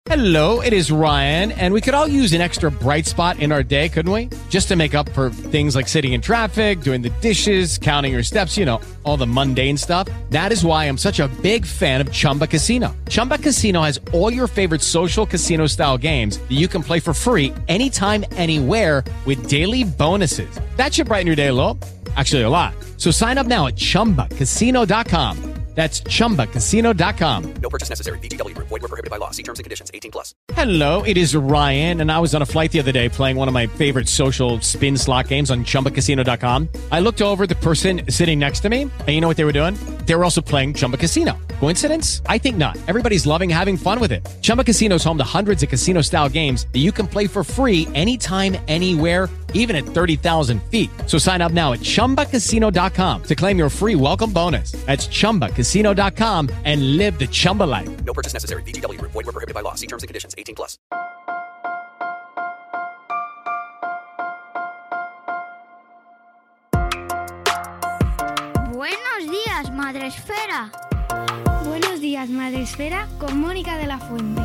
Hello, it is Ryan, and we could all use an extra bright spot in our day, couldn't we? Just to make up for things like sitting in traffic, doing the dishes, counting your steps, you know, all the mundane stuff. That is why I'm such a big fan of Chumba Casino. Chumba Casino has all your favorite social casino-style games that you can play for free anytime, anywhere with daily bonuses. That should brighten your day a little. Actually, a lot. So sign up now at ChumbaCasino.com. That's ChumbaCasino.com. No purchase necessary. VGW Group. Void where prohibited by law. See terms and conditions. 18+. Hello, it is Ryan, and I was on a flight the other day playing one of my favorite social spin slot games on ChumbaCasino.com. I looked over at the person sitting next to me, and you know what they were doing? They were also playing Chumba Casino. Coincidence? I think not. Everybody's loving having fun with it. Chumba Casino is home to hundreds of casino-style games that you can play for free anytime, anywhere, even at 30,000 feet. So sign up now at ChumbaCasino.com to claim your free welcome bonus. That's ChumbaCasino.com and live the Chumba life. No purchase necessary. VGW Group. Void where prohibited by law. See terms and conditions. 18+. Buenos días, Madre Esfera. Buenos días, Madre Esfera, con Mónica de la Fuente.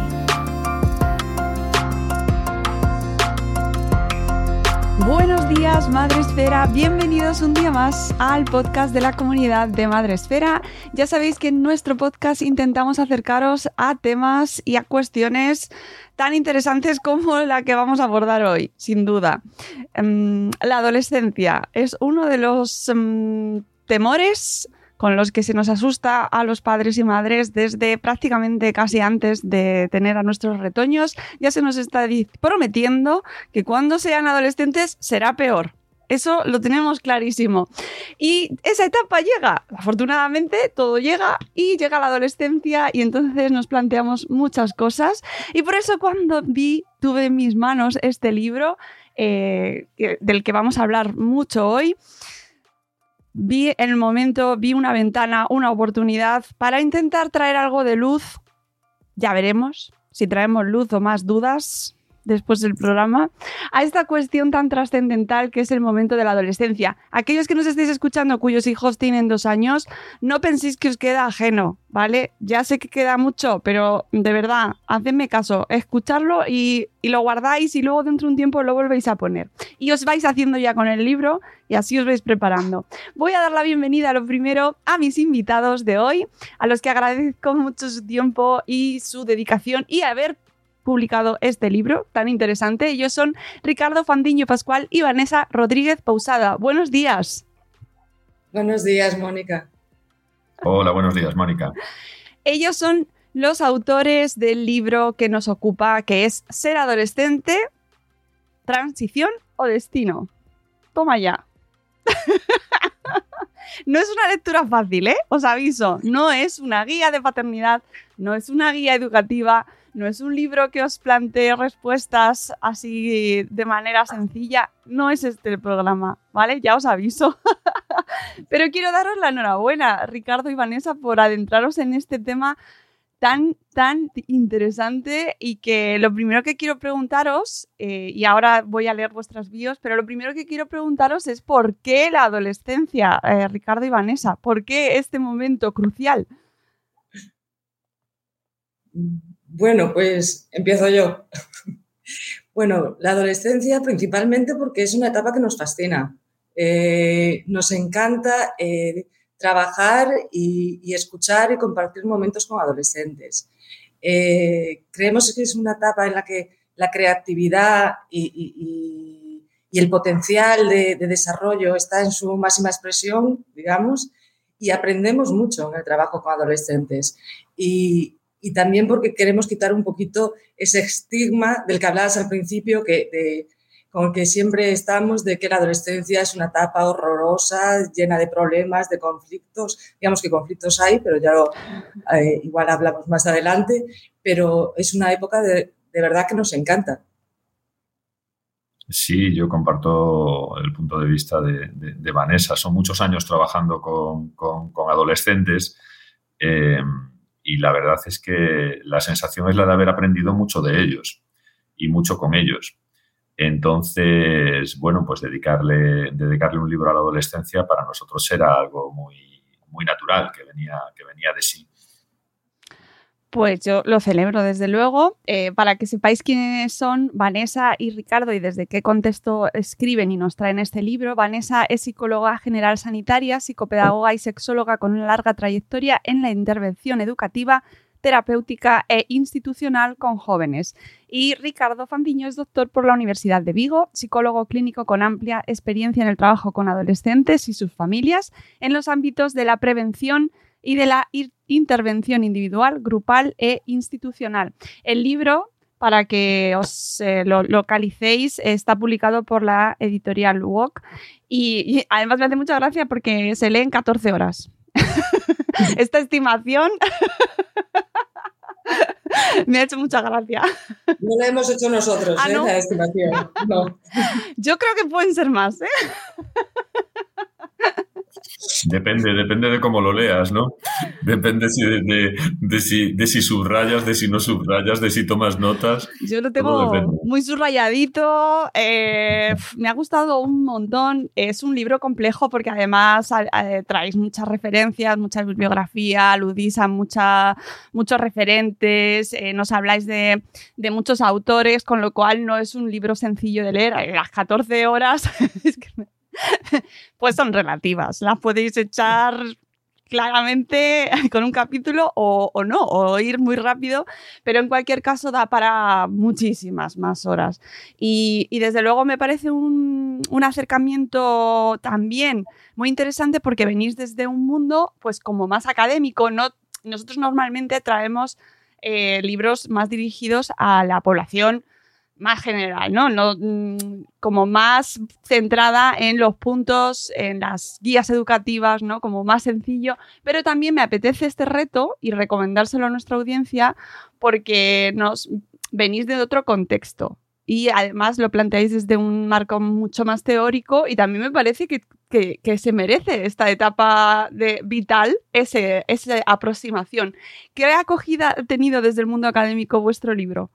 Buenos días, Madre Esfera. Bienvenidos un día más al podcast de la comunidad de Madre Esfera. Ya sabéis que en nuestro podcast intentamos acercaros a temas y a cuestiones tan interesantes como la que vamos a abordar hoy, sin duda. La adolescencia es uno de los temores con los que se nos asusta a los padres y madres desde prácticamente casi antes de tener a nuestros retoños. Ya se nos está prometiendo que cuando sean adolescentes será peor. Eso lo tenemos clarísimo. Y esa etapa llega. Afortunadamente todo llega y llega la adolescencia y entonces nos planteamos muchas cosas. Y por eso cuando tuve en mis manos este libro del que vamos a hablar mucho hoy, vi una ventana, una oportunidad para intentar traer algo de luz. Ya veremos si traemos luz o más dudas después del programa, a esta cuestión tan trascendental que es el momento de la adolescencia. Aquellos que nos estéis escuchando cuyos hijos tienen 2 años, no penséis que os queda ajeno, ¿vale? Ya sé que queda mucho, pero de verdad, hacedme caso, escucharlo y lo guardáis y luego dentro de un tiempo lo volvéis a poner. Y os vais haciendo ya con el libro y así os vais preparando. Voy a dar la bienvenida, lo primero, a mis invitados de hoy, a los que agradezco mucho su tiempo y su dedicación y haber publicado este libro tan interesante. Ellos son Ricardo Fandiño Pascual y Vanessa Rodríguez Pousada. Buenos días. Buenos días, Mónica. Hola, buenos días, Mónica. Ellos son los autores del libro que nos ocupa, que es Ser adolescente, transición o destino. Toma ya. No es una lectura fácil, ¿eh? Os aviso. No es una guía de paternidad, no es una guía educativa, no es un libro que os plantee respuestas así de manera sencilla. No es este el programa, ¿vale? Ya os aviso. Pero quiero daros la enhorabuena, Ricardo y Vanessa, por adentraros en este tema tan interesante y que lo primero que quiero preguntaros, y ahora voy a leer vuestras bios, pero lo primero que quiero preguntaros es ¿por qué la adolescencia, Ricardo y Vanessa? ¿Por qué este momento crucial? Bueno, pues empiezo yo. Bueno, la adolescencia principalmente porque es una etapa que nos fascina. Nos encanta trabajar y escuchar y compartir momentos con adolescentes. Creemos que es una etapa en la que la creatividad y el potencial de desarrollo está en su máxima expresión, digamos, y aprendemos mucho en el trabajo con adolescentes. Y también porque queremos quitar un poquito ese estigma del que hablabas al principio, con el que siempre estamos, de que la adolescencia es una etapa horrorosa, llena de problemas, de conflictos. Digamos que conflictos hay, pero ya igual hablamos más adelante, pero es una época de verdad que nos encanta. Sí, yo comparto el punto de vista de Vanessa. Son muchos años trabajando con adolescentes y la verdad es que la sensación es la de haber aprendido mucho de ellos y mucho con ellos. Entonces, bueno, pues dedicarle un libro a la adolescencia para nosotros era algo muy, muy natural, que venía de sí. Pues yo lo celebro, desde luego. Para que sepáis quiénes son Vanessa y Ricardo y desde qué contexto escriben y nos traen este libro, Vanessa es psicóloga general sanitaria, psicopedagoga y sexóloga con una larga trayectoria en la intervención educativa, terapéutica e institucional con jóvenes. Y Ricardo Fandiño es doctor por la Universidad de Vigo, psicólogo clínico con amplia experiencia en el trabajo con adolescentes y sus familias en los ámbitos de la prevención y de la intervención individual, grupal e institucional. El libro, para que os lo localicéis, está publicado por la editorial WOC y además me hace mucha gracia porque se lee en 14 horas. Esta estimación me ha hecho mucha gracia. No la hemos hecho nosotros, ¿no? La estimación. No. Yo creo que pueden ser más, ¿eh? Depende de cómo lo leas, ¿no? Depende de si subrayas, de si no subrayas, de si tomas notas. Yo lo tengo muy subrayadito. Me ha gustado un montón. Es un libro complejo porque además traéis muchas referencias, mucha bibliografía, aludís a muchos referentes, nos habláis de muchos autores, con lo cual no es un libro sencillo de leer. Las 14 horas es que pues son relativas, las podéis echar claramente con un capítulo o no, o ir muy rápido, pero en cualquier caso da para muchísimas más horas y desde luego me parece un acercamiento también muy interesante porque venís desde un mundo pues como más académico, ¿no? Nosotros normalmente traemos libros más dirigidos a la población más general, ¿no? Como más centrada en los puntos, en las guías educativas, ¿no? Como más sencillo, pero también me apetece este reto y recomendárselo a nuestra audiencia porque nos venís de otro contexto y además lo planteáis desde un marco mucho más teórico y también me parece que se merece esta etapa vital, esa aproximación. ¿Qué acogida ha tenido desde el mundo académico vuestro libro?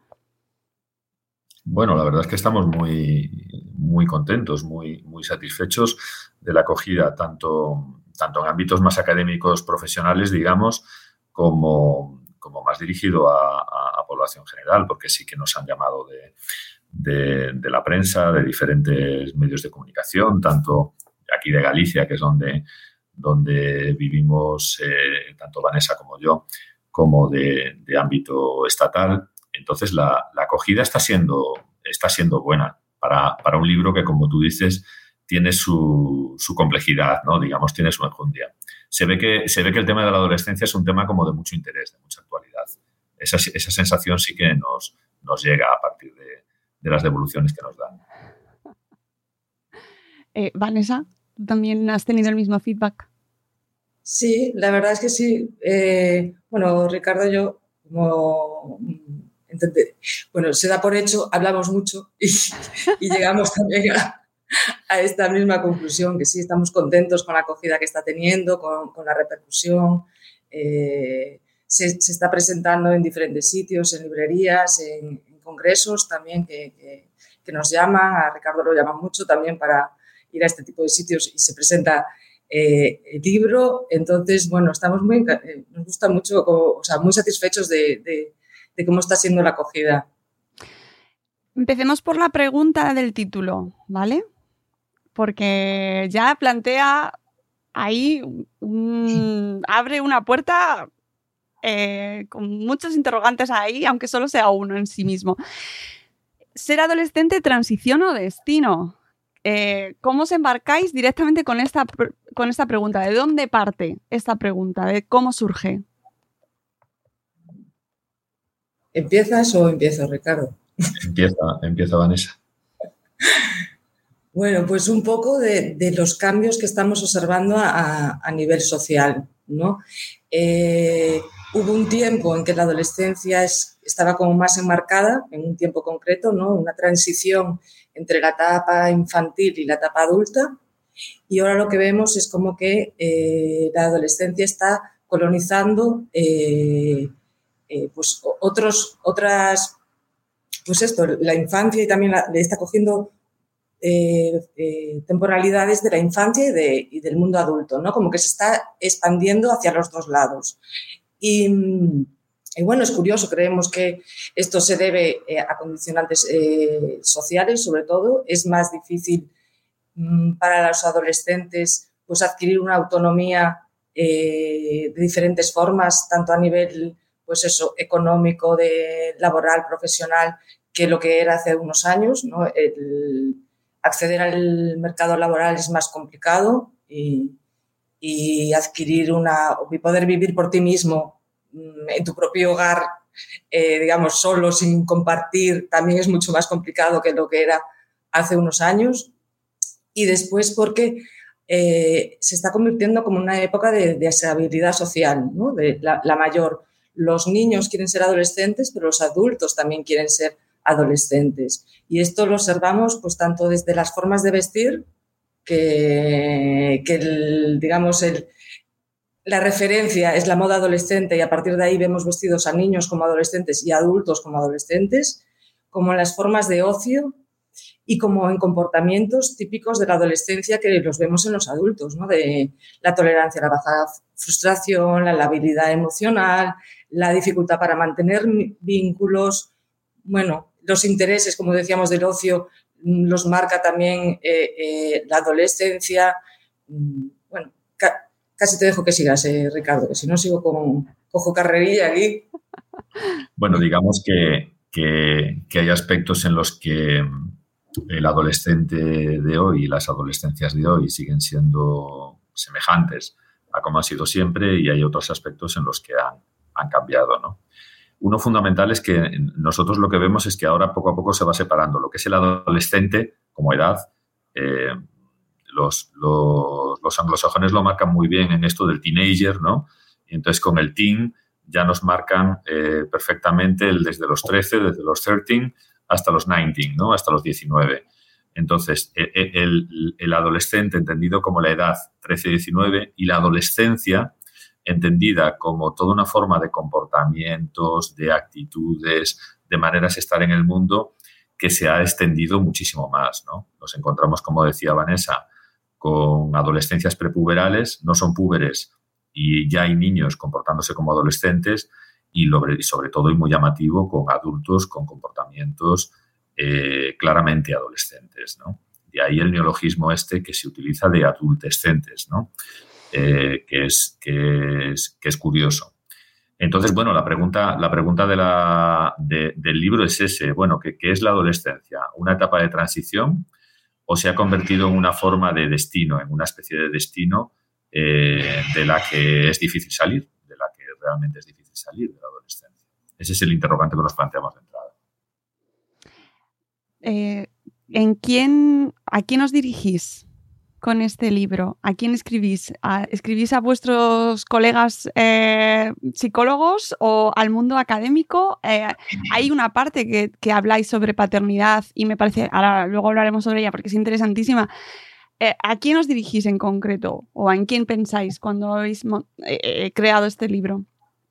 Bueno, la verdad es que estamos muy contentos, muy satisfechos de la acogida, tanto en ámbitos más académicos, profesionales, digamos, como más dirigido a población general, porque sí que nos han llamado de la prensa, de diferentes medios de comunicación, tanto aquí de Galicia, que es donde vivimos tanto Vanessa como yo, como de ámbito estatal. Entonces, la acogida está siendo buena para un libro que, como tú dices, tiene su complejidad, ¿no? Digamos, tiene su enjundia. Se ve que el tema de la adolescencia es un tema como de mucho interés, de mucha actualidad. Esa sensación sí que nos llega a partir de las devoluciones que nos dan. Vanessa, ¿tú también has tenido el mismo feedback? Sí, la verdad es que sí. Bueno, Ricardo y yo, como... Bueno, se da por hecho, hablamos mucho y llegamos también a esta misma conclusión, que sí, estamos contentos con la acogida que está teniendo, con la repercusión. Se está presentando en diferentes sitios, en librerías, en congresos también que nos llaman. A Ricardo lo llaman mucho también para ir a este tipo de sitios y se presenta el libro. Entonces, bueno, estamos nos gusta mucho, muy satisfechos de cómo está siendo la acogida. Empecemos por la pregunta del título, ¿vale? Porque ya plantea ahí, abre una puerta con muchos interrogantes ahí, aunque solo sea uno en sí mismo. ¿Ser adolescente, transición o destino? ¿Cómo os embarcáis directamente con esta pregunta? ¿De dónde parte esta pregunta? ¿De cómo surge? ¿Empiezas o empiezo, Ricardo? Empieza Vanessa. Bueno, pues un poco de los cambios que estamos observando a nivel social, ¿no? Hubo un tiempo en que la adolescencia estaba como más enmarcada, en un tiempo concreto, ¿no? Una transición entre la etapa infantil y la etapa adulta, y ahora lo que vemos es como que la adolescencia está colonizando pues otras, pues esto, la infancia, y también le está cogiendo temporalidades de la infancia y del mundo adulto, ¿no? Como que se está expandiendo hacia los dos lados. Y bueno, es curioso, creemos que esto se debe a condicionantes sociales, sobre todo. Es más difícil para los adolescentes pues adquirir una autonomía de diferentes formas, tanto a nivel pues eso, económico, laboral, profesional, que lo que era hace unos años, ¿no? El acceder al mercado laboral es más complicado y adquirir y poder vivir por ti mismo en tu propio hogar, digamos, solo, sin compartir, también es mucho más complicado que lo que era hace unos años. Y después porque se está convirtiendo como una época de estabilidad social, ¿no? De la mayor. Los niños quieren ser adolescentes, pero los adultos también quieren ser adolescentes. Y esto lo observamos pues tanto desde las formas de vestir, la referencia es la moda adolescente y a partir de ahí vemos vestidos a niños como adolescentes y adultos como adolescentes, como en las formas de ocio y como en comportamientos típicos de la adolescencia que los vemos en los adultos, ¿no? De la tolerancia a la baja frustración, la labilidad emocional, la dificultad para mantener vínculos, bueno, los intereses, como decíamos, del ocio, los marca también la adolescencia. Bueno, casi te dejo que sigas, Ricardo, que si no cojo carrerilla aquí. Bueno, digamos que hay aspectos en los que el adolescente de hoy y las adolescencias de hoy siguen siendo semejantes a como han sido siempre y hay otros aspectos en los que han cambiado, ¿no? Uno fundamental es que nosotros lo que vemos es que ahora poco a poco se va separando lo que es el adolescente como edad. Los anglosajones lo marcan muy bien en esto del teenager, ¿no? Y entonces con el teen ya nos marcan perfectamente desde los 13, desde los 13 hasta los 19, ¿no? Hasta los 19. Entonces, el adolescente entendido como la edad 13-19 y la adolescencia entendida como toda una forma de comportamientos, de actitudes, de maneras de estar en el mundo que se ha extendido muchísimo más, ¿no? Nos encontramos, como decía Vanessa, con adolescencias prepuberales, no son púberes y ya hay niños comportándose como adolescentes y sobre todo, y muy llamativo, con adultos con comportamientos claramente adolescentes, ¿no? De ahí el neologismo que se utiliza de adultescentes, ¿no? Que es curioso. Entonces, bueno, la pregunta del libro es ese. Bueno, ¿qué es la adolescencia? ¿Una etapa de transición o se ha convertido en una forma de destino, en una especie de destino de la que es difícil salir, de la que realmente es difícil salir de la adolescencia? Ese es el interrogante que nos planteamos de entrada. ¿A quién os dirigís con este libro? ¿A quién escribís? ¿Escribís a vuestros colegas psicólogos o al mundo académico? Hay una parte que habláis sobre paternidad y me parece, ahora luego hablaremos sobre ella porque es interesantísima. ¿A quién os dirigís en concreto o en quién pensáis cuando habéis creado este libro?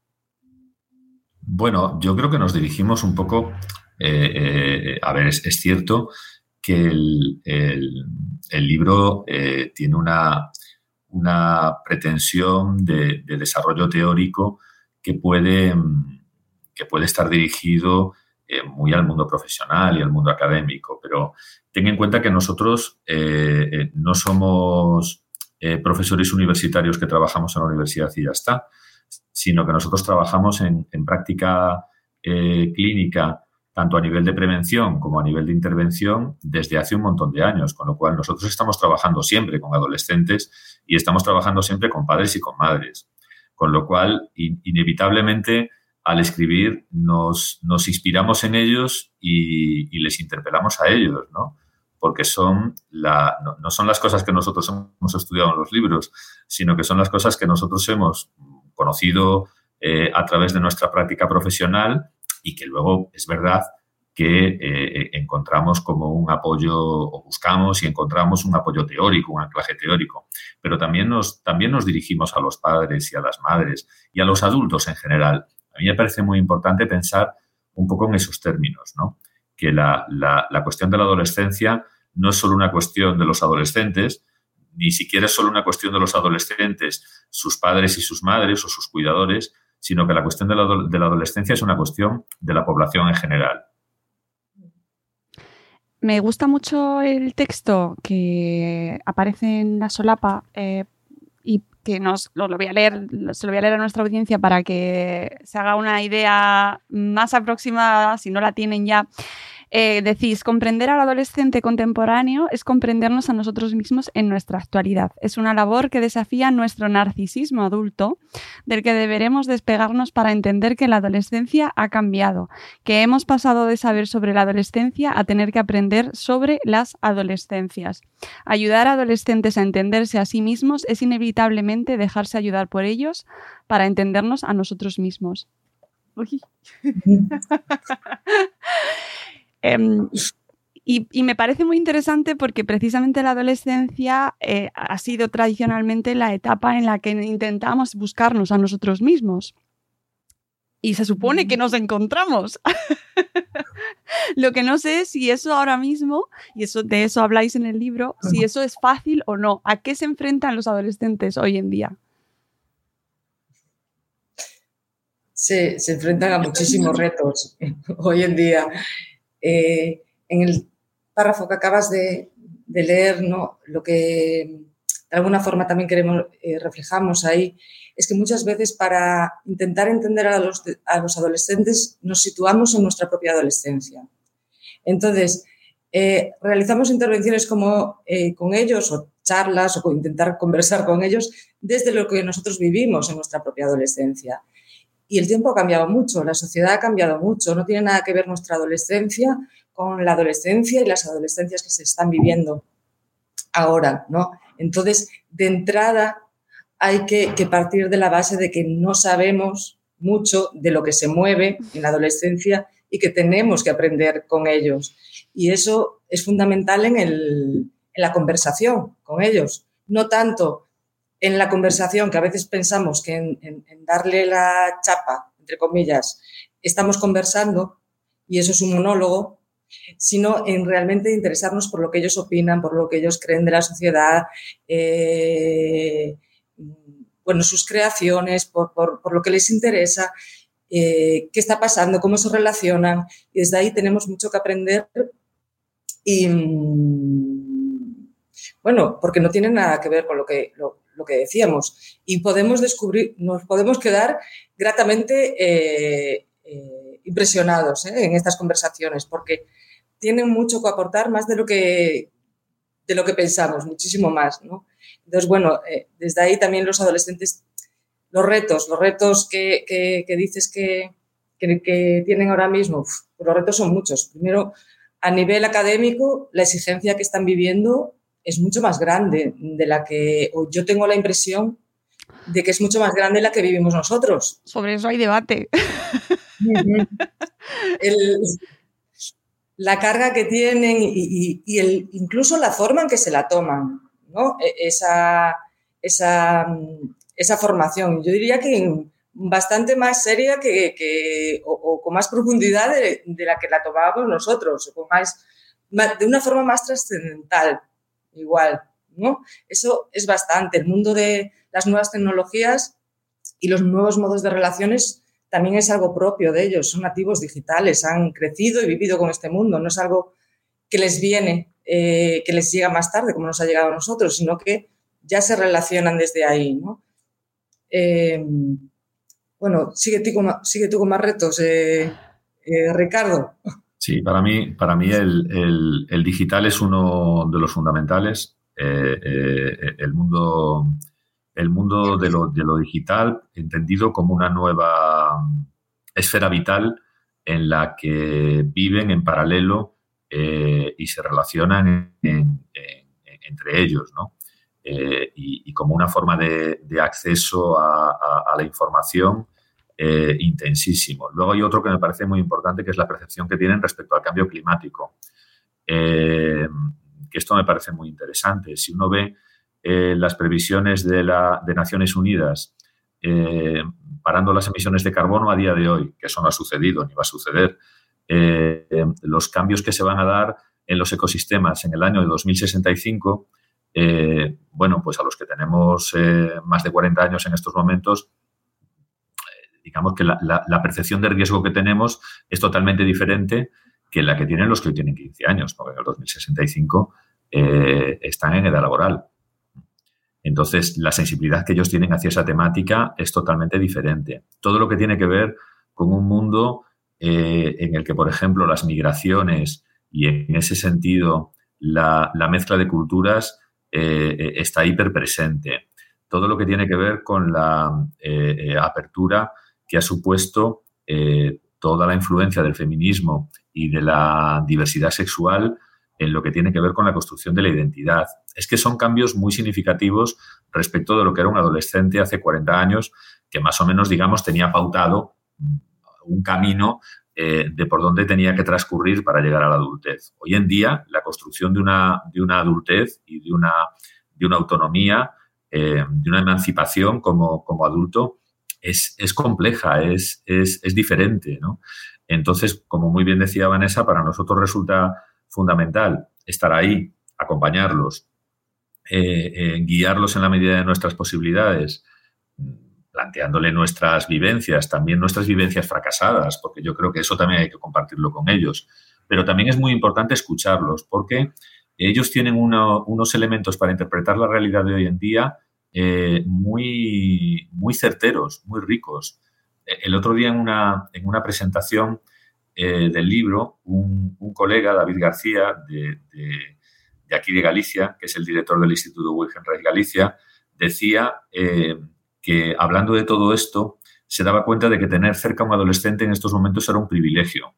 Bueno, yo creo que nos dirigimos un poco... a ver, es cierto que el libro tiene una pretensión de desarrollo teórico que puede estar dirigido muy al mundo profesional y al mundo académico, pero ten en cuenta que nosotros no somos profesores universitarios que trabajamos en la universidad y ya está, sino que nosotros trabajamos en práctica clínica tanto a nivel de prevención como a nivel de intervención desde hace un montón de años, con lo cual nosotros estamos trabajando siempre con adolescentes y estamos trabajando siempre con padres y con madres, con lo cual inevitablemente al escribir nos inspiramos en ellos y les interpelamos a ellos, ¿no? Porque no son las cosas que nosotros hemos estudiado en los libros, sino que son las cosas que nosotros hemos conocido a través de nuestra práctica profesional y que luego es verdad que encontramos como un apoyo, o buscamos y encontramos un apoyo teórico, un anclaje teórico. Pero también nos dirigimos a los padres y a las madres y a los adultos en general. A mí me parece muy importante pensar un poco en esos términos, ¿no? Que la cuestión de la adolescencia no es solo una cuestión de los adolescentes, ni siquiera es solo una cuestión de los adolescentes, sus padres y sus madres o sus cuidadores, sino que la cuestión de la adolescencia es una cuestión de la población en general. Me gusta mucho el texto que aparece en la solapa y que lo voy a leer, se lo voy a leer a nuestra audiencia para que se haga una idea más aproximada, si no la tienen ya. Decís, comprender al adolescente contemporáneo es comprendernos a nosotros mismos en nuestra actualidad. Es una labor que desafía nuestro narcisismo adulto, del que deberemos despegarnos para entender que la adolescencia ha cambiado, que hemos pasado de saber sobre la adolescencia a tener que aprender sobre las adolescencias. Ayudar a adolescentes a entenderse a sí mismos es inevitablemente dejarse ayudar por ellos para entendernos a nosotros mismos. Uy. Y me parece muy interesante porque precisamente la adolescencia ha sido tradicionalmente la etapa en la que intentamos buscarnos a nosotros mismos. Y se supone que nos encontramos. Lo que no sé es si eso ahora mismo, y de eso habláis en el libro, si eso es fácil o no. ¿A qué se enfrentan los adolescentes hoy en día? Se enfrentan a muchísimos retos hoy en día. En el párrafo que acabas de leer, ¿no? Lo que de alguna forma también reflejamos ahí es que muchas veces para intentar entender a los adolescentes nos situamos en nuestra propia adolescencia. Entonces, realizamos intervenciones como con ellos o charlas o intentar conversar con ellos desde lo que nosotros vivimos en nuestra propia adolescencia. Y el tiempo ha cambiado mucho, la sociedad ha cambiado mucho. No tiene nada que ver nuestra adolescencia con la adolescencia y las adolescencias que se están viviendo ahora, ¿no? Entonces, de entrada, hay que partir de la base de que no sabemos mucho de lo que se mueve en la adolescencia y que tenemos que aprender con ellos. Y eso es fundamental en la conversación con ellos. No tanto en la conversación, que a veces pensamos que en darle la chapa, entre comillas, estamos conversando, y eso es un monólogo, sino en realmente interesarnos por lo que ellos opinan, por lo que ellos creen de la sociedad, sus creaciones, por lo que les interesa, qué está pasando, cómo se relacionan. Y desde ahí tenemos mucho que aprender y, porque no tiene nada que ver con lo que decíamos. Y nos podemos quedar gratamente impresionados en estas conversaciones, porque tienen mucho que aportar, más de lo que pensamos, muchísimo más, ¿no? Entonces, desde ahí también los adolescentes, los retos que dices que tienen ahora mismo, los retos son muchos. Primero, a nivel académico, la exigencia que están viviendo es mucho más grande de la que, o yo tengo la impresión de que es mucho más grande de la que vivimos nosotros. Sobre eso hay debate. La carga que tienen y incluso la forma en que se la toman, ¿no? Esa formación. Yo diría que bastante más seria o con más profundidad de la que la tomábamos nosotros, o de una forma más trascendental, igual, ¿no? Eso es bastante. El mundo de las nuevas tecnologías y los nuevos modos de relaciones también es algo propio de ellos. Son nativos digitales, han crecido y vivido con este mundo. No es algo que les viene, que les llega más tarde, como nos ha llegado a nosotros, sino que ya se relacionan desde ahí, ¿no? Sigue tú con más retos, Ricardo. Sí, para mí el digital es uno de los fundamentales. El mundo de lo digital entendido como una nueva esfera vital en la que viven en paralelo y se relacionan entre ellos, ¿no? Y como una forma de acceso a la información intensísimo. Luego hay otro que me parece muy importante, que es la percepción que tienen respecto al cambio climático. Que esto me parece muy interesante. Si uno ve las previsiones de Naciones Unidas parando las emisiones de carbono a día de hoy, que eso no ha sucedido ni va a suceder, los cambios que se van a dar en los ecosistemas en el año de 2065, pues a los que tenemos más de 40 años en estos momentos, digamos que la percepción de riesgo que tenemos es totalmente diferente que la que tienen los que hoy tienen 15 años, porque en el 2065 están en edad laboral. Entonces, la sensibilidad que ellos tienen hacia esa temática es totalmente diferente. Todo lo que tiene que ver con un mundo en el que, por ejemplo, las migraciones y en ese sentido la mezcla de culturas está hiperpresente. Todo lo que tiene que ver con la apertura que ha supuesto toda la influencia del feminismo y de la diversidad sexual en lo que tiene que ver con la construcción de la identidad. Es que son cambios muy significativos respecto de lo que era un adolescente hace 40 años, que más o menos, digamos, tenía pautado un camino de por dónde tenía que transcurrir para llegar a la adultez. Hoy en día, la construcción de una adultez y de una autonomía, de una emancipación como adulto, es compleja, es diferente, ¿no? Entonces, como muy bien decía Vanessa, para nosotros resulta fundamental estar ahí, acompañarlos, guiarlos en la medida de nuestras posibilidades, planteándole nuestras vivencias, también nuestras vivencias fracasadas, porque yo creo que eso también hay que compartirlo con ellos. Pero también es muy importante escucharlos, porque ellos tienen unos elementos para interpretar la realidad de hoy en día muy, muy certeros, muy ricos. El otro día en una presentación del libro, un colega, David García, de aquí de Galicia, que es el director del Instituto Wilhelm Reich Galicia, decía que hablando de todo esto se daba cuenta de que tener cerca a un adolescente en estos momentos era un privilegio.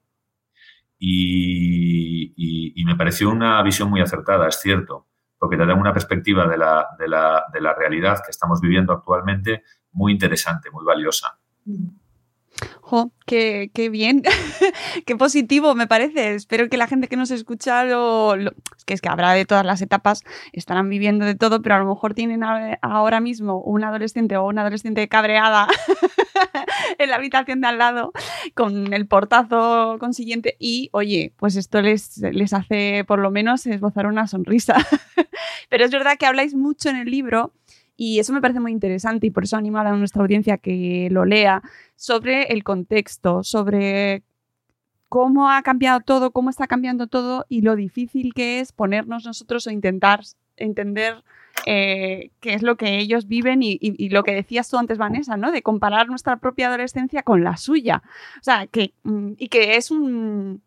Y me pareció una visión muy acertada, es cierto, porque te da una perspectiva de la realidad que estamos viviendo actualmente muy interesante, muy valiosa. Jo, qué bien, qué positivo me parece. Espero que la gente que nos escucha es que habrá de todas las etapas, estarán viviendo de todo, pero a lo mejor tienen ahora mismo un adolescente o una adolescente cabreada en la habitación de al lado con el portazo consiguiente y, oye, pues esto les hace por lo menos esbozar una sonrisa. Pero es verdad que habláis mucho en el libro. Y eso me parece muy interesante y por eso animo a nuestra audiencia que lo lea, sobre el contexto, sobre cómo ha cambiado todo, cómo está cambiando todo y lo difícil que es ponernos nosotros o intentar entender qué es lo que ellos viven y lo que decías tú antes, Vanessa, ¿no? De comparar nuestra propia adolescencia con la suya. O sea, que es un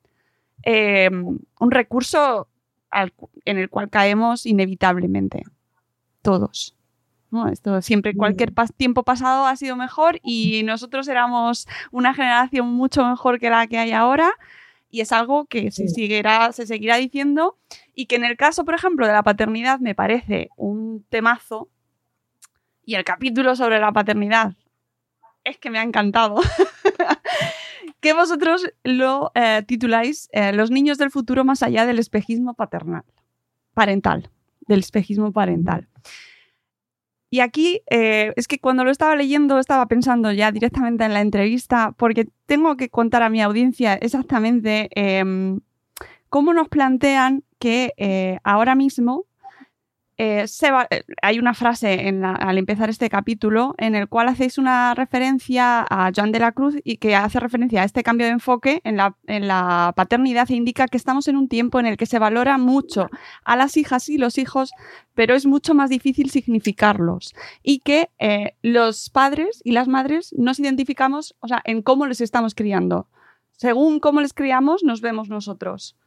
recurso en el cual caemos inevitablemente, todos. No, esto siempre, cualquier tiempo pasado ha sido mejor y nosotros éramos una generación mucho mejor que la que hay ahora y es algo que se seguirá diciendo y que en el caso, por ejemplo, de la paternidad me parece un temazo y el capítulo sobre la paternidad es que me ha encantado. Que vosotros lo tituláis Los niños del futuro más allá del espejismo parental, del espejismo parental. Y aquí es que cuando lo estaba leyendo estaba pensando ya directamente en la entrevista porque tengo que contar a mi audiencia exactamente cómo nos plantean que ahora mismo hay una frase al empezar este capítulo en el cual hacéis una referencia a Joan de la Cruz y que hace referencia a este cambio de enfoque en la paternidad e indica que estamos en un tiempo en el que se valora mucho a las hijas y los hijos, pero es mucho más difícil significarlos y que los padres y las madres nos identificamos, o sea, en cómo les estamos criando. Según cómo les criamos, nos vemos nosotros.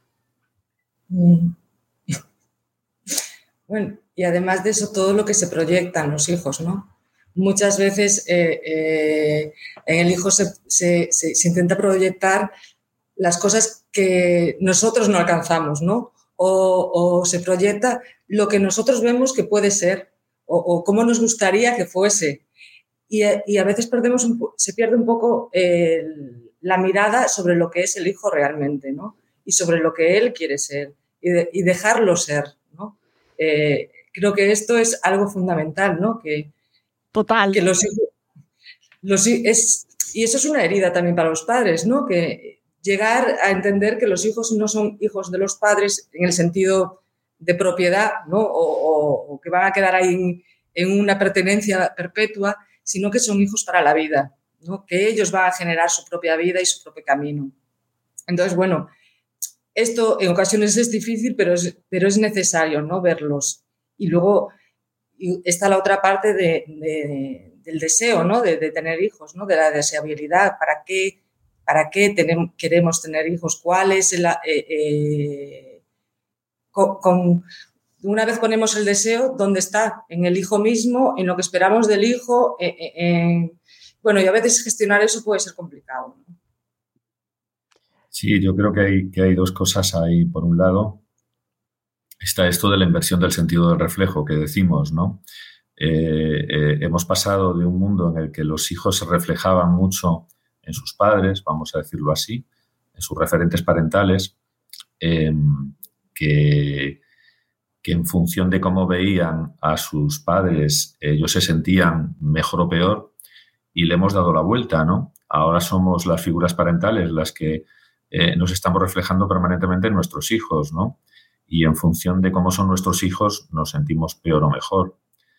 Bueno, y además de eso, todo lo que se proyectan los hijos, ¿no? Muchas veces en el hijo se intenta proyectar las cosas que nosotros no alcanzamos, ¿no? O se proyecta lo que nosotros vemos que puede ser o cómo nos gustaría que fuese. Y a veces se pierde un poco la mirada sobre lo que es el hijo realmente, ¿no? Y sobre lo que él quiere ser y dejarlo ser, ¿no? Creo que esto es algo fundamental, ¿no? Total. Que y eso es una herida también para los padres, ¿no? Que llegar a entender que los hijos no son hijos de los padres en el sentido de propiedad, ¿no? O que van a quedar ahí en una pertenencia perpetua, sino que son hijos para la vida, ¿no? Que ellos van a generar su propia vida y su propio camino. Entonces, bueno, esto en ocasiones es difícil, pero es necesario, ¿no? Verlos. Y luego está la otra parte del deseo, ¿no? De tener hijos, ¿no? De la deseabilidad. ¿Para qué queremos tener hijos? ¿Cuál es una vez ponemos el deseo, ¿dónde está? En el hijo mismo, en lo que esperamos del hijo. Bueno, y a veces gestionar eso puede ser complicado, ¿no? Sí, yo creo que hay dos cosas ahí. Por un lado, está esto de la inversión del sentido del reflejo que decimos, ¿no? Hemos pasado de un mundo en el que los hijos se reflejaban mucho en sus padres, vamos a decirlo así, en sus referentes parentales, que en función de cómo veían a sus padres, ellos se sentían mejor o peor, y le hemos dado la vuelta, ¿no? Ahora somos las figuras parentales las que nos estamos reflejando permanentemente en nuestros hijos, ¿no? Y en función de cómo son nuestros hijos nos sentimos peor o mejor.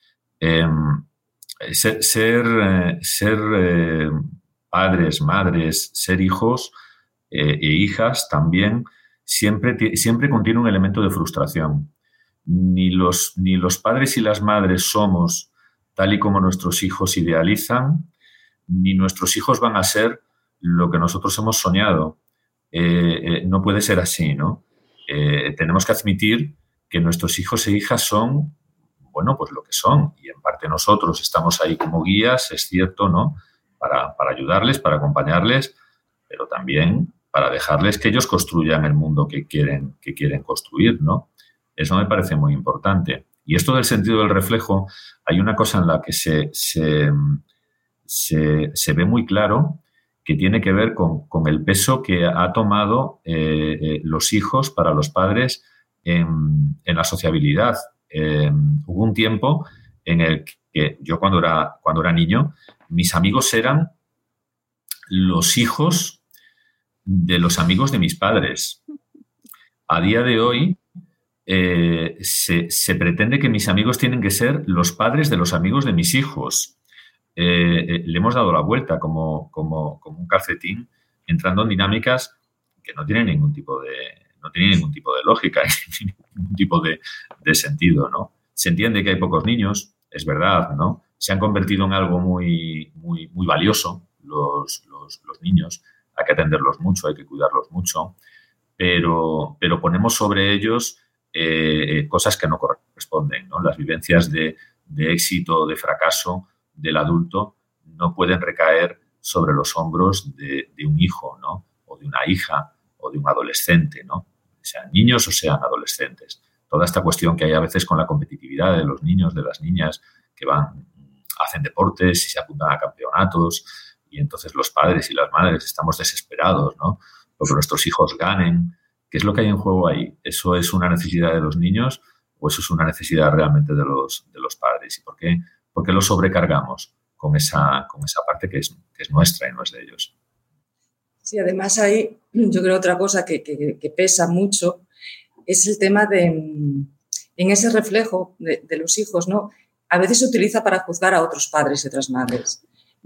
Ser padres, madres, ser hijos e hijas también siempre contiene un elemento de frustración. Ni los padres y las madres somos tal y como nuestros hijos idealizan, ni nuestros hijos van a ser lo que nosotros hemos soñado. No puede ser así, ¿no? Tenemos que admitir que nuestros hijos e hijas son, bueno, pues lo que son, y en parte nosotros estamos ahí como guías, es cierto, ¿no? Para ayudarles, para acompañarles, pero también para dejarles que ellos construyan el mundo que quieren construir, ¿no? Eso me parece muy importante. Y esto del sentido del reflejo, hay una cosa en la que se ve muy claro, que tiene que ver con el peso que ha tomado los hijos para los padres en la sociabilidad. Hubo un tiempo en el que yo cuando era niño, mis amigos eran los hijos de los amigos de mis padres. A día de hoy se pretende que mis amigos tienen que ser los padres de los amigos de mis hijos. Le hemos dado la vuelta como un calcetín, entrando en dinámicas que no tienen ningún tipo de lógica, ningún tipo de sentido, ¿no? Se entiende que hay pocos niños, es verdad, ¿no? Se han convertido en algo muy, muy, muy valioso los niños. Hay que atenderlos mucho, hay que cuidarlos mucho, pero ponemos sobre ellos cosas que no corresponden, ¿no? Las vivencias de éxito, de fracaso del adulto no pueden recaer sobre los hombros de un hijo, ¿no? O de una hija o de un adolescente, ¿no? Sean niños o sean adolescentes. Toda esta cuestión que hay a veces con la competitividad de los niños, de las niñas que hacen deportes y se apuntan a campeonatos, y entonces los padres y las madres estamos desesperados, ¿no? Porque nuestros hijos ganen. ¿Qué es lo que hay en juego ahí? ¿Eso es una necesidad de los niños o eso es una necesidad realmente de los padres? ¿Y por qué lo sobrecargamos con esa parte que es nuestra y no es de ellos? Sí, además hay, yo creo, otra cosa que pesa mucho es el tema en ese reflejo de los hijos, ¿no? A veces se utiliza para juzgar a otros padres y otras madres.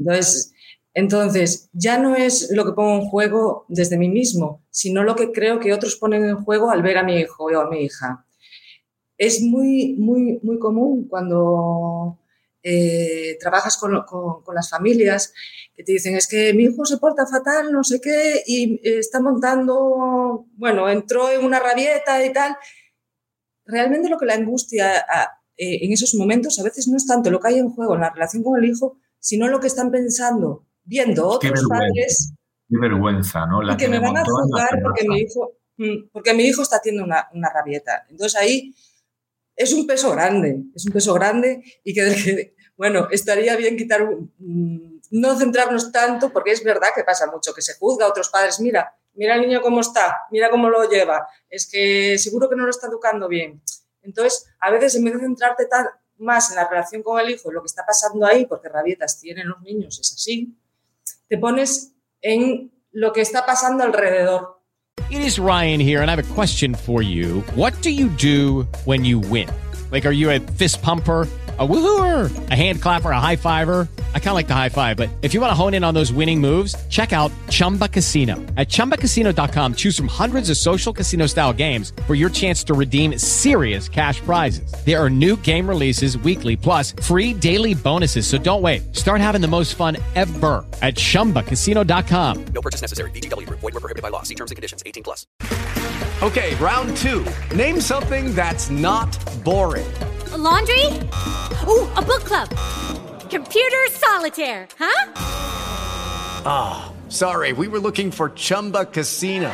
Entonces, ya no es lo que pongo en juego desde mí mismo, sino lo que creo que otros ponen en juego al ver a mi hijo o a mi hija. Es muy, muy, muy común cuando trabajas con las familias que te dicen es que mi hijo se porta fatal, no sé qué, y está montando, bueno, entró en una rabieta y tal. Realmente lo que la angustia en esos momentos a veces no es tanto lo que hay en juego en la relación con el hijo, sino lo que están pensando, viendo otros padres. Qué vergüenza, ¿no? Y que me van a juzgar porque mi hijo está teniendo una rabieta. Entonces ahí es un peso grande y que bueno, estaría bien quitar, no centrarnos tanto, porque es verdad que pasa mucho, que se juzga a otros padres, mira el niño cómo está, mira cómo lo lleva, es que seguro que no lo está educando bien. Entonces, a veces en vez de centrarte más en la relación con el hijo, lo que está pasando ahí, porque rabietas tienen los niños, es así, te pones en lo que está pasando alrededor. It is Ryan here, and I have a question for you. What do you do when you win? Like, are you a fist pumper, a woohooer, a hand clapper, a high fiver? I kind of like the high five, but if you want to hone in on those winning moves, check out Chumba Casino. At ChumbaCasino.com, choose from hundreds of social casino style games for your chance to redeem serious cash prizes. There are new game releases weekly, plus free daily bonuses. So don't wait. Start having the most fun ever at ChumbaCasino.com. No purchase necessary. VGW Group. Void where prohibited by law. See terms and conditions. 18+. Okay, round two. Name something that's not boring. A laundry? Ooh, a book club. Computer solitaire, huh? Ah, sorry, we were looking for Chumba Casino.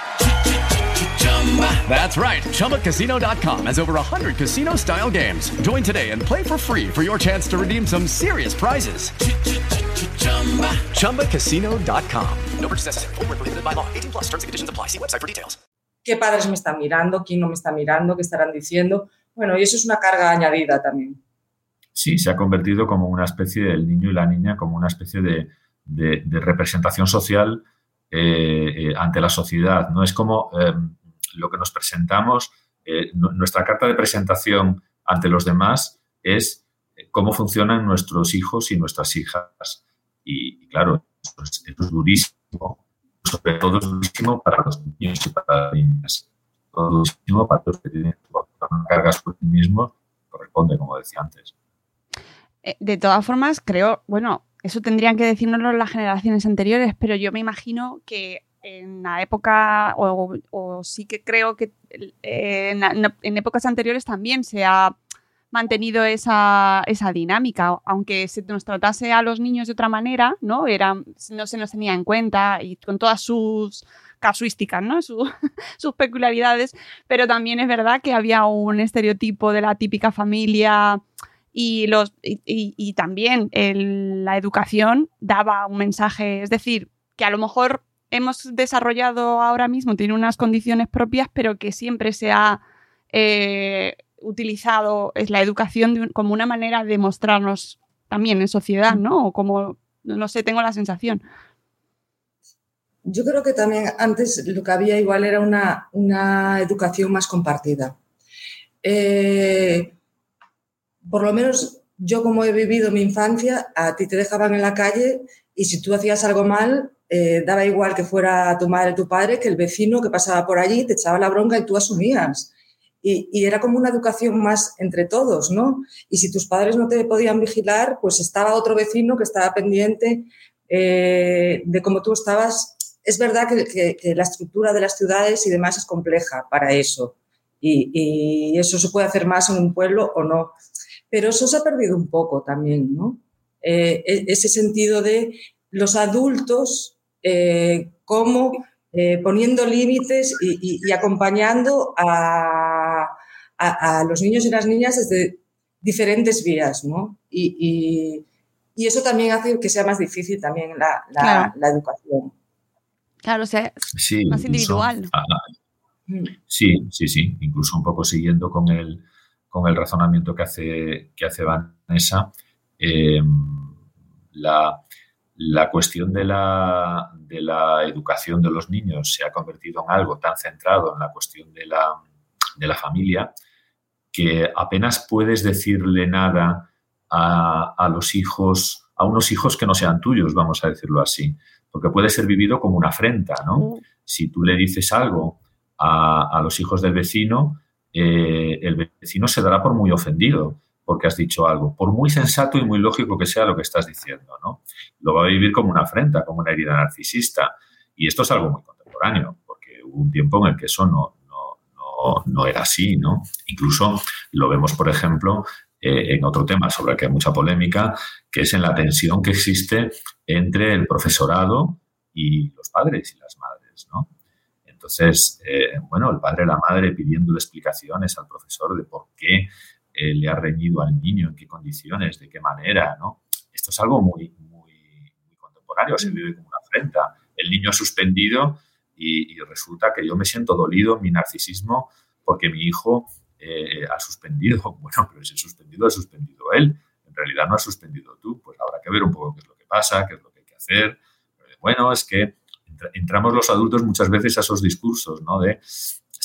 That's right, ChumbaCasino.com has over 100 casino-style games. Join today and play for free for your chance to redeem some serious prizes. ChumbaCasino.com. No purchase necessary. Void where prohibited by law. 18+. Terms and conditions apply. See website for details. ¿Qué padres me están mirando? ¿Quién no me está mirando? ¿Qué estarán diciendo? Bueno, y eso es una carga añadida también. Sí, se ha convertido como una especie del niño y la niña, como una especie de representación social ante la sociedad. No es como lo que nos presentamos, nuestra carta de presentación ante los demás es cómo funcionan nuestros hijos y nuestras hijas. Y claro, eso es durísimo. Sobre todo es durísimo para los niños y para las niñas. Todo durísimo para los que tienen una carga sobre sí mismos, corresponde, como decía antes. De todas formas, creo, bueno, eso tendrían que decírnoslo las generaciones anteriores, pero yo me imagino que en la época, o sí que creo que en épocas anteriores también se ha mantenido esa dinámica, aunque se nos tratase a los niños de otra manera, ¿no? No se nos tenía en cuenta y con todas sus casuísticas, ¿no? Sus peculiaridades, pero también es verdad que había un estereotipo de la típica familia y también la educación daba un mensaje, es decir, que a lo mejor hemos desarrollado ahora mismo, tiene unas condiciones propias, pero que siempre se ha utilizado la educación como una manera de mostrarnos también en sociedad, ¿no? O como, no sé, tengo la sensación. Yo creo que también antes lo que había igual era una educación más compartida. Por lo menos yo, como he vivido mi infancia, a ti te dejaban en la calle y si tú hacías algo mal, daba igual que fuera tu madre o tu padre, que el vecino que pasaba por allí te echaba la bronca y tú asumías. Y era como una educación más entre todos, ¿no? Y si tus padres no te podían vigilar, pues estaba otro vecino que estaba pendiente de cómo tú estabas. Es verdad que la estructura de las ciudades y demás es compleja para eso. Y eso se puede hacer más en un pueblo o no. Pero eso se ha perdido un poco también, ¿no? Ese sentido de los adultos como poniendo límites y acompañando a los niños y las niñas desde diferentes vías, ¿no? Y eso también hace que sea más difícil también la educación. Claro, o sea, sí, más individual. Sí. Incluso un poco siguiendo con el razonamiento que hace Vanessa, la cuestión de la educación de los niños se ha convertido en algo tan centrado en la cuestión de la familia que apenas puedes decirle nada a los hijos, a unos hijos que no sean tuyos, vamos a decirlo así, porque puede ser vivido como una afrenta, ¿no? Si tú le dices algo a los hijos del vecino, el vecino se dará por muy ofendido porque has dicho algo, por muy sensato y muy lógico que sea lo que estás diciendo, ¿no? Lo va a vivir como una afrenta, como una herida narcisista. Y esto es algo muy contemporáneo, porque hubo un tiempo en el que eso no era así, ¿no? Incluso lo vemos, por ejemplo, en otro tema sobre el que hay mucha polémica, que es en la tensión que existe entre el profesorado y los padres y las madres, ¿no? Entonces, el padre y la madre pidiendo explicaciones al profesor de por qué le ha reñido al niño, en qué condiciones, de qué manera, ¿no? Esto es algo muy, muy, muy contemporáneo, se vive como una afrenta. El niño ha suspendido y resulta que yo me siento dolido en mi narcisismo porque mi hijo ha suspendido. Bueno, pero si ha suspendido él. En realidad no ha suspendido tú. Pues habrá que ver un poco qué es lo que pasa, qué es lo que hay que hacer. Bueno, es que entramos los adultos muchas veces a esos discursos, ¿no? Es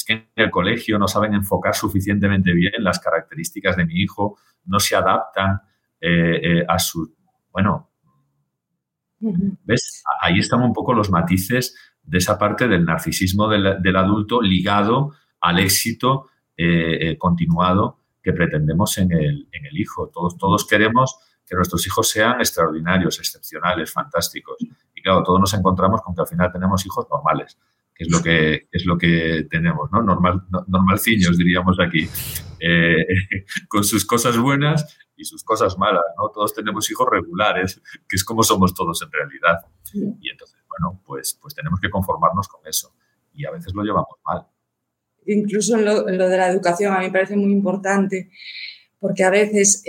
que en el colegio no saben enfocar suficientemente bien las características de mi hijo, no se adaptan a su... Bueno, ¿ves? Ahí están un poco los matices de esa parte del narcisismo del adulto ligado al éxito continuado que pretendemos en el hijo. Todos queremos que nuestros hijos sean extraordinarios, excepcionales, fantásticos. Y claro, todos nos encontramos con que al final tenemos hijos normales, que es lo que tenemos, ¿no? Normalciños, diríamos aquí, con sus cosas buenas y sus cosas malas, ¿no? Todos tenemos hijos regulares, que es como somos todos en realidad. Y entonces, bueno, pues tenemos que conformarnos con eso. Y a veces lo llevamos mal. Incluso en lo de la educación a mí me parece muy importante, porque a veces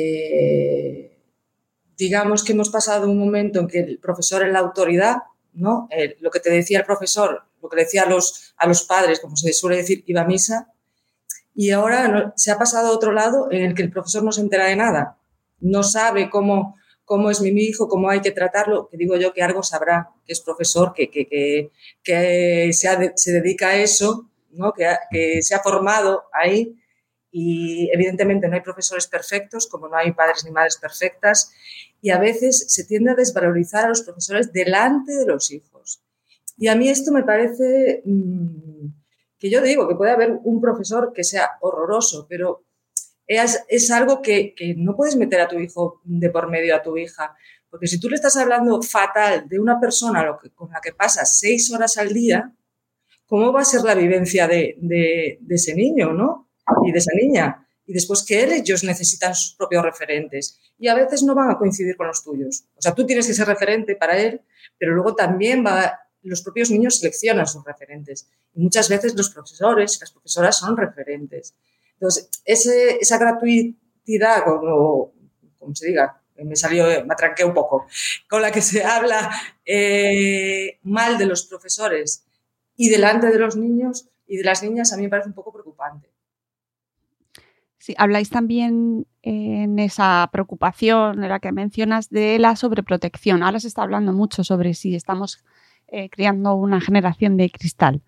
digamos que hemos pasado un momento en que el profesor es la autoridad, ¿no? Lo que te decía el profesor, lo que le decía a los padres, como se suele decir, iba a misa, y ahora se ha pasado a otro lado en el que el profesor no se entera de nada, no sabe cómo es mi hijo, cómo hay que tratarlo, que digo yo que algo sabrá, que es profesor, que se dedica a eso, ¿no? Que se ha formado ahí. Y evidentemente no hay profesores perfectos, como no hay padres ni madres perfectas, y a veces se tiende a desvalorizar a los profesores delante de los hijos. Y a mí esto me parece que yo digo que puede haber un profesor que sea horroroso, pero es algo que no puedes meter a tu hijo de por medio, a tu hija, porque si tú le estás hablando fatal de una persona con la que pasas 6 horas al día, ¿cómo va a ser la vivencia de ese niño, ¿no? Y de esa niña, y después que ellos necesitan sus propios referentes y a veces no van a coincidir con los tuyos. O sea, tú tienes que ser referente para él, pero luego también los propios niños seleccionan sus referentes y muchas veces los profesores y las profesoras son referentes. Entonces, esa gratuidad, como se diga, me atranqué un poco, con la que se habla mal de los profesores y delante de los niños y de las niñas, a mí me parece un poco preocupante. Sí, habláis también en esa preocupación en la que mencionas de la sobreprotección. Ahora se está hablando mucho sobre si estamos criando una generación de cristal.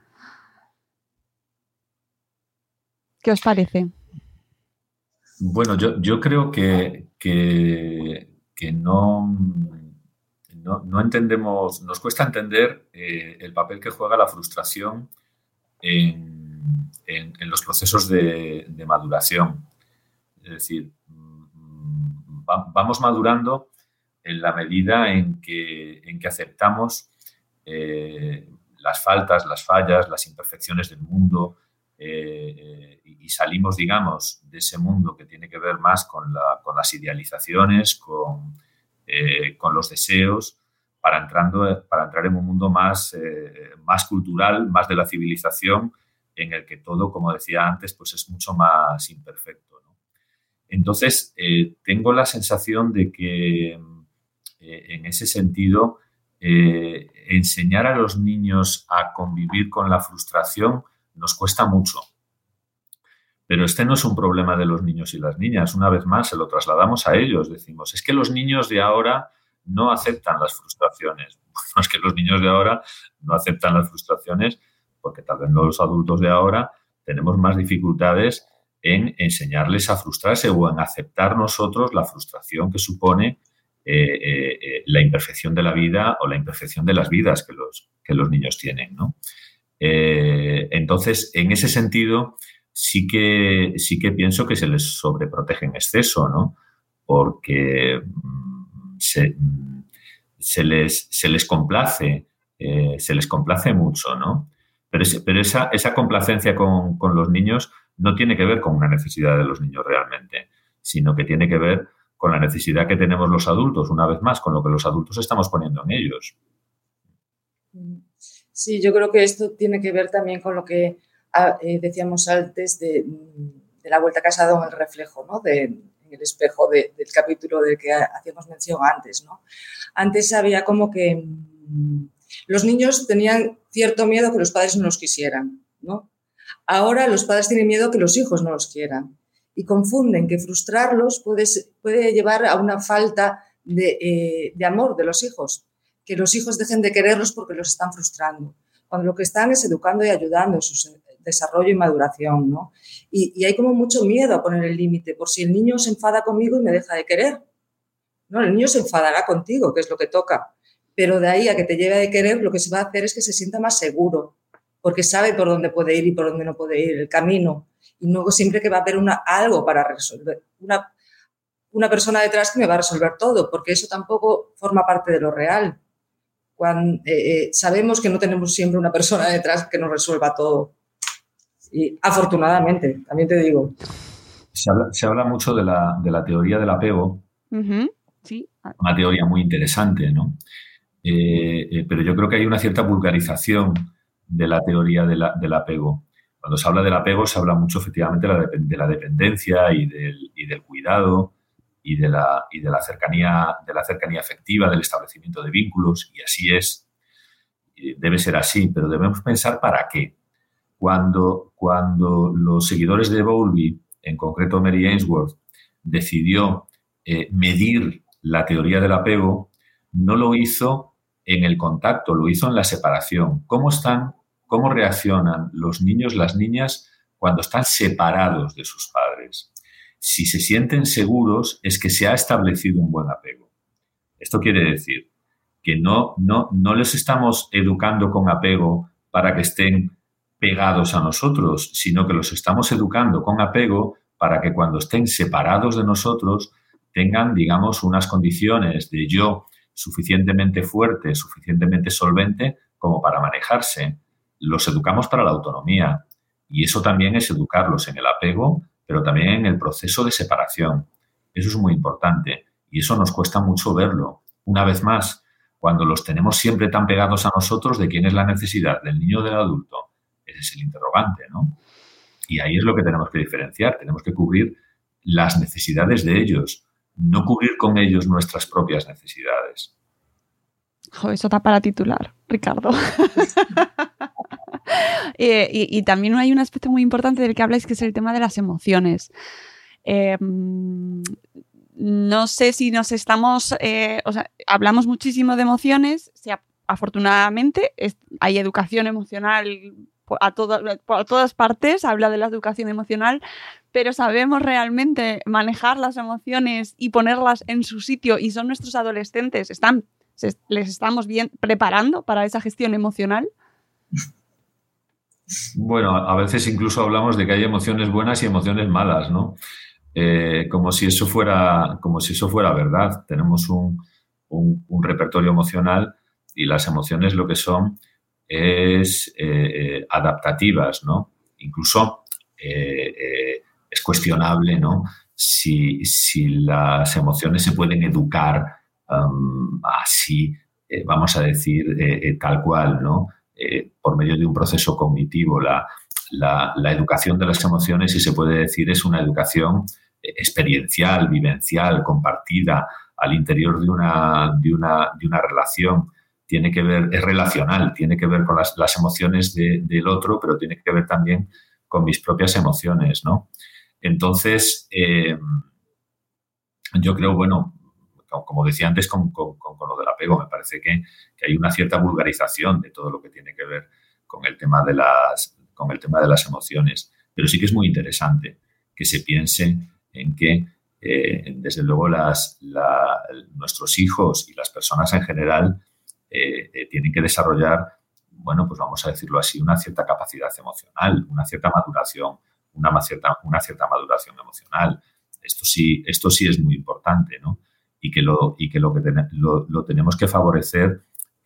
¿Qué os parece? Bueno, yo creo que no entendemos, nos cuesta entender el papel que juega la frustración en los procesos de maduración. Es decir, vamos madurando en la medida en que aceptamos las faltas, las fallas, las imperfecciones del mundo y salimos, digamos, de ese mundo que tiene que ver más con las idealizaciones, con los deseos, para entrar en un mundo más cultural, más de la civilización, en el que todo, como decía antes, pues es mucho más imperfecto, ¿no? Entonces, tengo la sensación de que en ese sentido enseñar a los niños a convivir con la frustración nos cuesta mucho. Pero este no es un problema de los niños y las niñas. Una vez más, se lo trasladamos a ellos. Decimos, es que los niños de ahora no aceptan las frustraciones. Bueno, es que los niños de ahora no aceptan las frustraciones porque tal vez los adultos de ahora tenemos más dificultades en enseñarles a frustrarse o en aceptar nosotros la frustración que supone la imperfección de la vida o la imperfección de las vidas que los niños tienen, ¿no? Entonces, en ese sentido, sí que pienso que se les sobreprotege en exceso, ¿no? Porque se les complace mucho, ¿no? Pero esa complacencia con los niños no tiene que ver con una necesidad de los niños realmente, sino que tiene que ver con la necesidad que tenemos los adultos, una vez más, con lo que los adultos estamos poniendo en ellos. Sí, yo creo que esto tiene que ver también con lo que decíamos antes de la vuelta a casa en el reflejo, ¿no? En el espejo del capítulo del que hacíamos mención antes, ¿no? Antes había como que los niños tenían cierto miedo que los padres no los quisieran, ¿no? Ahora los padres tienen miedo que los hijos no los quieran y confunden que frustrarlos puede llevar a una falta de amor de los hijos, que los hijos dejen de quererlos porque los están frustrando, cuando lo que están es educando y ayudando desarrollo y maduración, ¿no? Y hay como mucho miedo a poner el límite, por si el niño se enfada conmigo y me deja de querer. No, el niño se enfadará contigo, que es lo que toca. Pero de ahí a que te lleve a querer, lo que se va a hacer es que se sienta más seguro, porque sabe por dónde puede ir y por dónde no puede ir, el camino. Y no siempre que va a haber algo para resolver, una persona detrás que me va a resolver todo, porque eso tampoco forma parte de lo real. Cuando, sabemos que no tenemos siempre una persona detrás que nos resuelva todo. Y afortunadamente, también te digo. Se habla mucho de la teoría del apego. Uh-huh. Sí. Una teoría muy interesante, ¿no? Pero yo creo que hay una cierta vulgarización de la teoría del apego. Cuando se habla del apego se habla mucho efectivamente de la dependencia y del cuidado y de la cercanía afectiva, del establecimiento de vínculos, y así es, debe ser así, pero debemos pensar para qué. Cuando los seguidores de Bowlby, en concreto Mary Ainsworth, decidió medir la teoría del apego, no lo hizo en el contacto, lo hizo en la separación. ¿Cómo reaccionan los niños, las niñas, cuando están separados de sus padres? Si se sienten seguros, es que se ha establecido un buen apego. Esto quiere decir que no les estamos educando con apego para que estén pegados a nosotros, sino que los estamos educando con apego para que cuando estén separados de nosotros tengan, digamos, unas condiciones de yo suficientemente fuerte, suficientemente solvente como para manejarse. Los educamos para la autonomía y eso también es educarlos en el apego, pero también en el proceso de separación. Eso es muy importante y eso nos cuesta mucho verlo. Una vez más, cuando los tenemos siempre tan pegados a nosotros, ¿de quién es la necesidad? ¿Del niño o del adulto? Ese es el interrogante, ¿no? Y ahí es lo que tenemos que diferenciar. Tenemos que cubrir las necesidades de ellos, no cubrir con ellos nuestras propias necesidades. Joder, eso está para titular, Ricardo. Y también hay un aspecto muy importante del que habláis, que es el tema de las emociones. No sé si nos estamos... hablamos muchísimo de emociones. Afortunadamente hay educación emocional por todas partes, habla de la educación emocional, pero sabemos realmente manejar las emociones y ponerlas en su sitio, y son nuestros adolescentes. ¿Les estamos bien preparando para esa gestión emocional? Bueno, a veces incluso hablamos de que hay emociones buenas y emociones malas, ¿no? Como si eso fuera verdad. Tenemos un repertorio emocional y las emociones lo que son es adaptativas, ¿no? Incluso es cuestionable, ¿no? Si las emociones se pueden educar así, vamos a decir, tal cual, ¿no? Por medio de un proceso cognitivo. La educación de las emociones, si se puede decir, es una educación experiencial, vivencial, compartida al interior de una relación. Tiene que ver, es relacional, tiene que ver con las emociones del otro, pero tiene que ver también con mis propias emociones, ¿no? Entonces, yo creo, bueno, como decía antes con lo del apego, me parece que hay una cierta vulgarización de todo lo que tiene que ver con el tema de las emociones. Pero sí que es muy interesante que se piense en que, desde luego, nuestros hijos y las personas en general tienen que desarrollar, bueno, pues vamos a decirlo así, una cierta capacidad emocional, una cierta maduración, una cierta maduración emocional. Esto sí es muy importante, ¿no? Y que lo tenemos que favorecer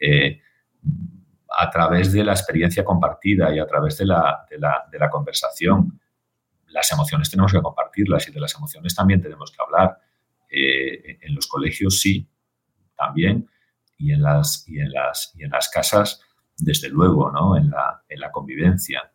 a través de la experiencia compartida y a través de la conversación. Las emociones tenemos que compartirlas y de las emociones también tenemos que hablar. En los colegios sí, también, y en las casas, desde luego, ¿no? En la convivencia.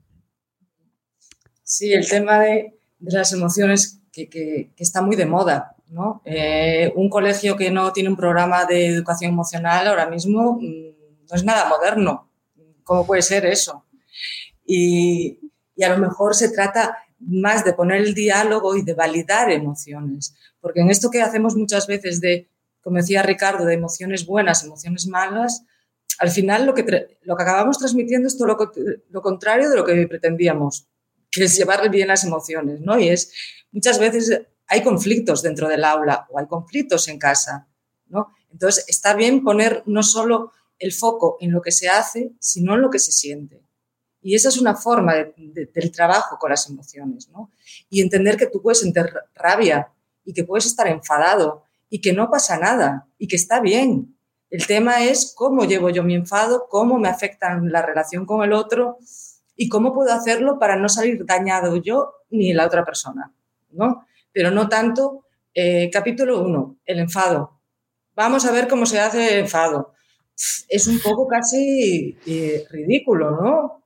Sí, el tema de las emociones que está muy de moda, ¿no? Un colegio que no tiene un programa de educación emocional ahora mismo no es nada moderno. ¿Cómo puede ser eso? Y a lo mejor se trata más de poner el diálogo y de validar emociones. Porque en esto que hacemos muchas veces como decía Ricardo, de emociones buenas, emociones malas, al final lo que acabamos transmitiendo es todo lo contrario de lo que pretendíamos, que es llevar bien las emociones, ¿no? Y muchas veces hay conflictos dentro del aula o hay conflictos en casa, ¿no? Entonces, está bien poner no solo el foco en lo que se hace, sino en lo que se siente. Y esa es una forma del trabajo con las emociones, ¿no? Y entender que tú puedes sentir rabia y que puedes estar enfadado y que no pasa nada y que está bien. El tema es cómo llevo yo mi enfado, cómo me afecta la relación con el otro y cómo puedo hacerlo para no salir dañado yo ni la otra persona, ¿no? Pero no tanto. Capítulo 1, el enfado. Vamos a ver cómo se hace el enfado. Es un poco casi ridículo, ¿no?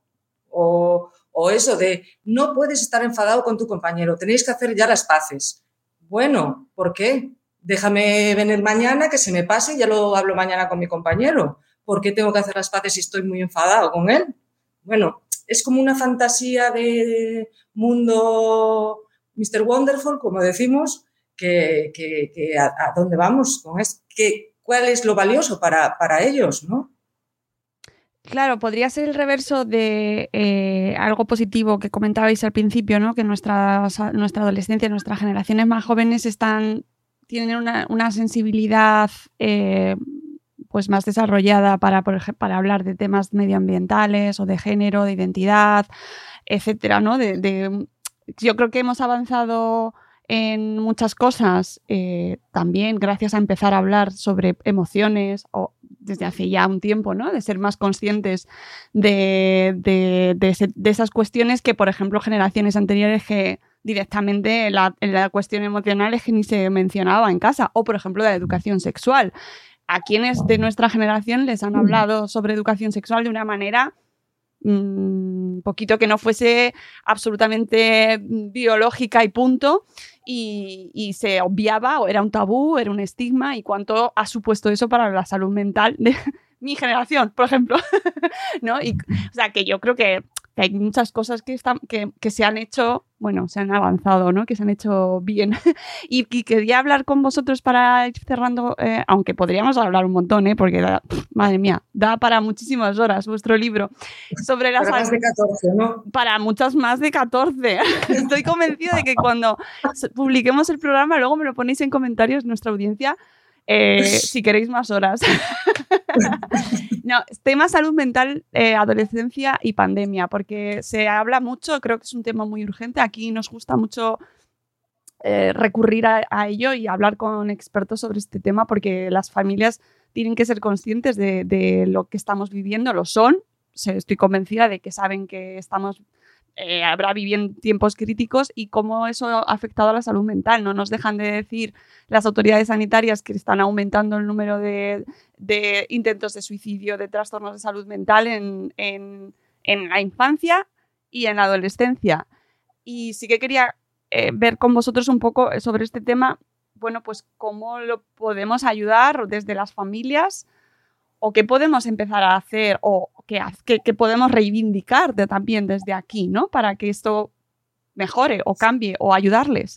O eso de no puedes estar enfadado con tu compañero, tenéis que hacer ya las paces. Bueno, ¿por qué? Déjame venir mañana, que se me pase y ya lo hablo mañana con mi compañero. ¿Por qué tengo que hacer las paces si estoy muy enfadado con él? Bueno, es como una fantasía de mundo Mr. Wonderful, como decimos, que a dónde vamos con esto, cuál es lo valioso para ellos, ¿no? Claro, podría ser el reverso de algo positivo que comentabais al principio, ¿no? Que nuestra adolescencia, nuestras generaciones más jóvenes tienen una sensibilidad pues más desarrollada para hablar de temas medioambientales o de género, de identidad, etcétera, ¿no? Yo creo que hemos avanzado en muchas cosas, también gracias a empezar a hablar sobre emociones o desde hace ya un tiempo, ¿no? De ser más conscientes de esas cuestiones que, por ejemplo, generaciones anteriores que directamente la cuestión emocional es que ni se mencionaba en casa, o, por ejemplo, de la educación sexual. ¿A quienes de nuestra generación les han hablado sobre educación sexual de una manera poquito que no fuese absolutamente biológica y punto, y se obviaba o era un tabú, era un estigma? ¿Y cuánto ha supuesto eso para la salud mental de mi generación, por ejemplo? ¿No? O sea, que yo creo que hay muchas cosas que se han hecho, bueno, se han avanzado, ¿no? Que se han hecho bien. Y quería hablar con vosotros para ir cerrando, aunque podríamos hablar un montón, porque madre mía, da para muchísimas horas vuestro libro sobre la salud. Para más de 14, ¿no? Para muchas más de 14. Estoy convencida de que cuando publiquemos el programa, luego me lo ponéis en comentarios, nuestra audiencia, si queréis más horas. No, tema salud mental, adolescencia y pandemia, porque se habla mucho, creo que es un tema muy urgente. Aquí nos gusta mucho recurrir a ello y hablar con expertos sobre este tema, porque las familias tienen que ser conscientes de lo que estamos viviendo, lo son. Estoy convencida de que saben que habrá viviendo tiempos críticos y cómo eso ha afectado a la salud mental. No nos dejan de decir las autoridades sanitarias que están aumentando el número de intentos de suicidio, de trastornos de salud mental en la infancia y en la adolescencia. Y sí que quería ver con vosotros un poco sobre este tema, bueno, pues cómo lo podemos ayudar desde las familias, o qué podemos empezar a hacer, o qué podemos reivindicar también desde aquí, ¿no? Para que esto mejore o cambie o ayudarles.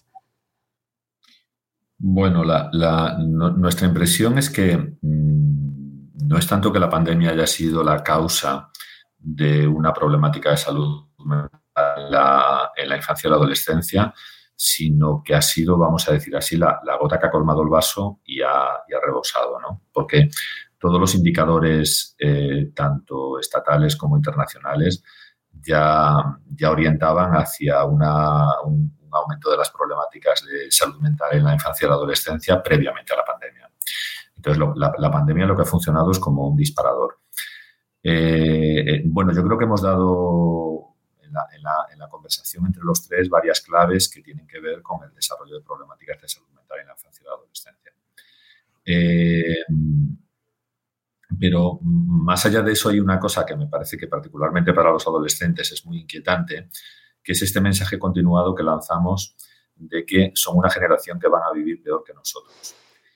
Bueno, nuestra impresión es que no es tanto que la pandemia haya sido la causa de una problemática de salud mental en la infancia y la adolescencia, sino que ha sido, vamos a decir así, la gota que ha colmado el vaso y ha rebosado, ¿no? Porque todos los indicadores, tanto estatales como internacionales, ya orientaban hacia un aumento de las problemáticas de salud mental en la infancia y la adolescencia previamente a la pandemia. Entonces, la pandemia lo que ha funcionado es como un disparador. Bueno, yo creo que hemos dado en la conversación entre los tres varias claves que tienen que ver con el desarrollo de problemáticas de salud mental en la infancia y la adolescencia. Pero más allá de eso hay una cosa que me parece que particularmente para los adolescentes es muy inquietante, que es este mensaje continuado que lanzamos de que son una generación que van a vivir peor que nosotros.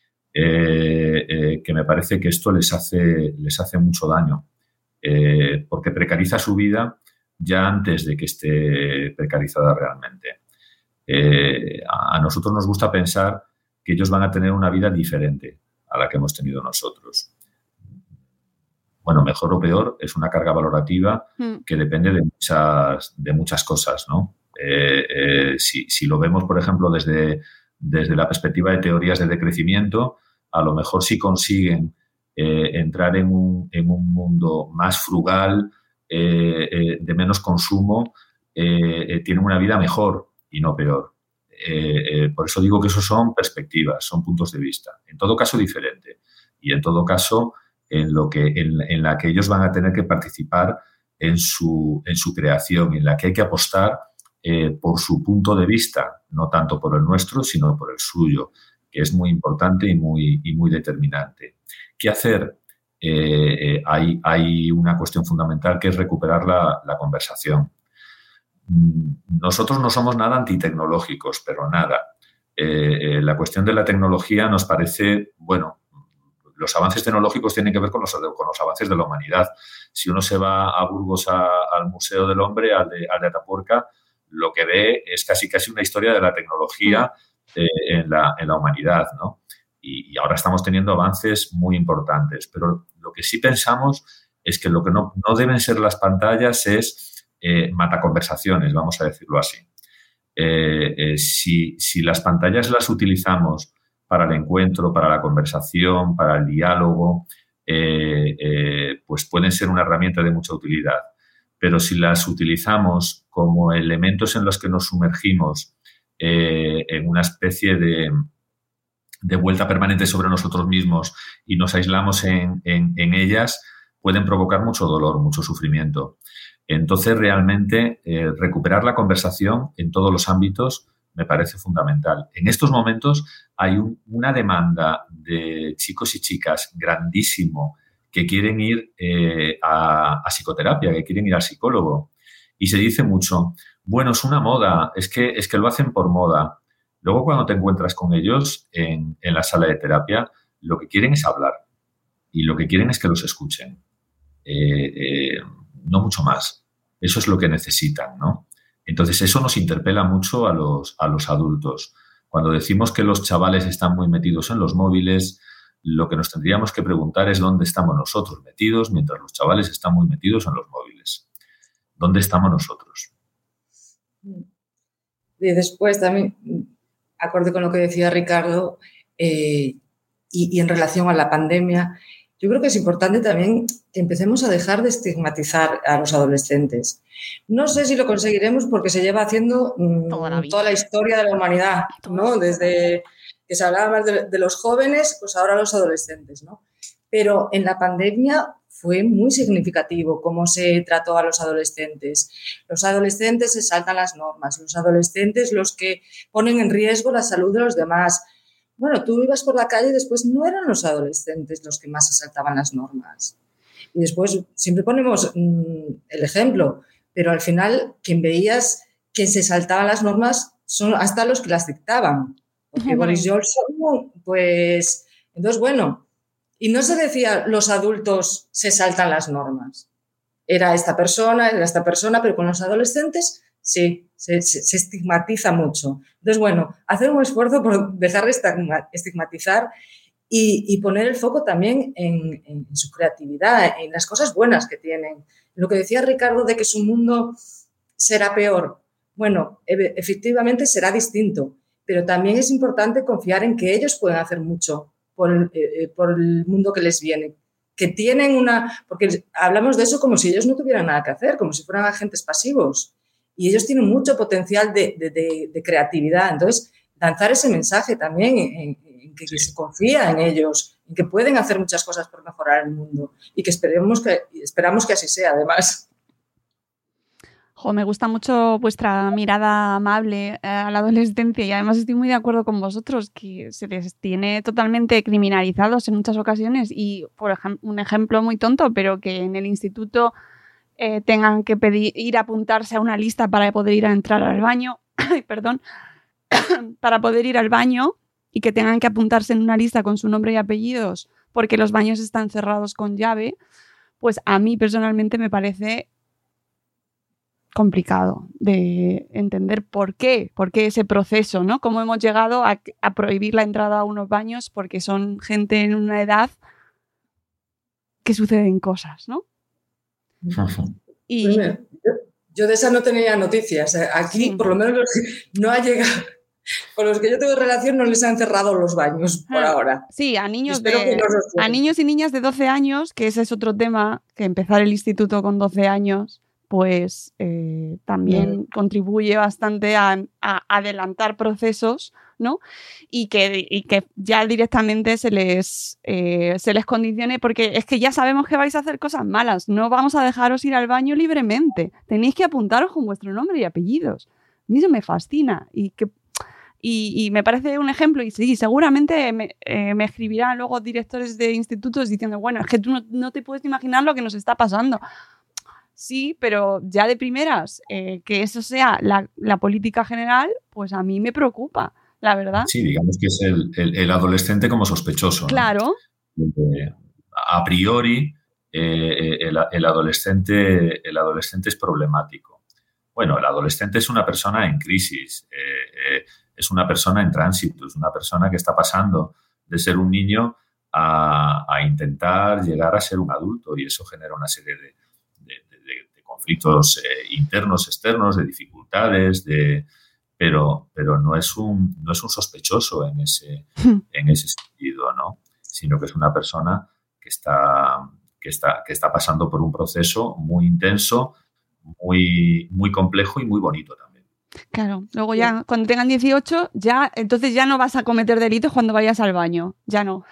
Que me parece que esto les hace mucho daño, porque precariza su vida ya antes de que esté precarizada realmente. A nosotros nos gusta pensar que ellos van a tener una vida diferente a la que hemos tenido nosotros. Bueno, mejor o peor es una carga valorativa que depende de muchas cosas, ¿no? Si lo vemos, por ejemplo, desde la perspectiva de teorías de decrecimiento, a lo mejor si consiguen entrar en un mundo más frugal, de menos consumo, tienen una vida mejor y no peor. Por eso digo que eso son perspectivas, son puntos de vista. En todo caso, diferente. Y en todo caso, en la que ellos van a tener que participar en su creación, en la que hay que apostar por su punto de vista, no tanto por el nuestro, sino por el suyo, que es muy importante y muy determinante. ¿Qué hacer? Hay una cuestión fundamental que es recuperar la conversación. Nosotros no somos nada antitecnológicos, pero nada. La cuestión de la tecnología nos parece, bueno, los avances tecnológicos tienen que ver con los avances de la humanidad. Si uno se va a Burgos al Museo del Hombre, al de Atapuerca, lo que ve es casi una historia de la tecnología en la humanidad, ¿no? Y ahora estamos teniendo avances muy importantes, pero lo que sí pensamos es que lo que no deben ser las pantallas es mataconversaciones, vamos a decirlo así. Si las pantallas las utilizamos para el encuentro, para la conversación, para el diálogo, pues pueden ser una herramienta de mucha utilidad. Pero si las utilizamos como elementos en los que nos sumergimos en una especie de vuelta permanente sobre nosotros mismos y nos aislamos en ellas, pueden provocar mucho dolor, mucho sufrimiento. Entonces, realmente, recuperar la conversación en todos los ámbitos me parece fundamental. En estos momentos hay una demanda de chicos y chicas grandísimo que quieren ir a psicoterapia, que quieren ir al psicólogo. Y se dice mucho, bueno, es una moda, es que lo hacen por moda. Luego, cuando te encuentras con ellos en la sala de terapia, lo que quieren es hablar y lo que quieren es que los escuchen. No mucho más. Eso es lo que necesitan, ¿no? Entonces, eso nos interpela mucho a los adultos. Cuando decimos que los chavales están muy metidos en los móviles, lo que nos tendríamos que preguntar es dónde estamos nosotros metidos mientras los chavales están muy metidos en los móviles. ¿Dónde estamos nosotros? Y después también, acorde con lo que decía Ricardo, y en relación a la pandemia, yo creo que es importante también que empecemos a dejar de estigmatizar a los adolescentes. No sé si lo conseguiremos porque se lleva haciendo toda la historia de la humanidad, ¿no? Desde que se hablaba más de los jóvenes, pues ahora los adolescentes, ¿no? Pero en la pandemia fue muy significativo cómo se trató a los adolescentes. Los adolescentes se saltan las normas, los adolescentes los que ponen en riesgo la salud de los demás. Bueno, tú ibas por la calle y después no eran los adolescentes los que más se saltaban las normas. Y después siempre ponemos el ejemplo, pero al final quien veías que se saltaban las normas son hasta los que las dictaban. Porque Boris Johnson, pues, entonces bueno, y no se decía los adultos se saltan las normas. Era esta persona, pero con los adolescentes sí, se estigmatiza mucho. Entonces, bueno, hacer un esfuerzo por dejar de estigmatizar y poner el foco también en su creatividad, en las cosas buenas que tienen. Lo que decía Ricardo de que su mundo será peor, bueno, efectivamente será distinto, pero también es importante confiar en que ellos pueden hacer mucho por el mundo que les viene, que tienen porque hablamos de eso como si ellos no tuvieran nada que hacer, como si fueran agentes pasivos. Y ellos tienen mucho potencial de creatividad. Entonces, lanzar ese mensaje también en que se confía en ellos, en que pueden hacer muchas cosas por mejorar el mundo y que esperamos que así sea, además. Me gusta mucho vuestra mirada amable a la adolescencia y además estoy muy de acuerdo con vosotros que se les tiene totalmente criminalizados en muchas ocasiones y, por ejemplo, un ejemplo muy tonto, pero que en el instituto tengan que ir a apuntarse a una lista para poder ir a entrar al baño, para poder ir al baño y que tengan que apuntarse en una lista con su nombre y apellidos porque los baños están cerrados con llave, pues a mí personalmente me parece complicado de entender por qué ese proceso, ¿no? Cómo hemos llegado a prohibir la entrada a unos baños porque son gente en una edad que suceden cosas, ¿no? Y Pues yo de esa no tenía noticias. Aquí, Sí. por lo menos, no ha llegado. Con los que yo tengo relación no les han cerrado los baños por ahora. sí, a niños, Espero que no los a niños y niñas de 12 años, que ese es otro tema, que empezar el instituto con 12 años, pues también contribuye bastante a adelantar procesos, ¿no? Y que ya directamente se les condicione, porque es que ya sabemos que vais a hacer cosas malas, no vamos a dejaros ir al baño libremente, tenéis que apuntaros con vuestro nombre y apellidos. A mí eso me fascina y me parece un ejemplo, y sí, seguramente me escribirán luego directores de institutos diciendo, bueno, es que tú no te puedes imaginar lo que nos está pasando. Sí, pero ya de primeras, que eso sea la política general, pues a mí me preocupa, la verdad. Sí, digamos que es el adolescente como sospechoso, ¿no? Claro. A priori, el adolescente es problemático. Bueno, el adolescente es una persona en crisis, es una persona en tránsito, es una persona que está pasando de ser un niño a intentar llegar a ser un adulto, y eso genera una serie de conflictos internos, externos, de dificultades, pero no es un sospechoso en ese sentido, ¿no? Sino que es una persona que está pasando por un proceso muy intenso, muy complejo y muy bonito también. Claro, luego ya cuando tengan 18, entonces ya no vas a cometer delitos cuando vayas al baño, ya no.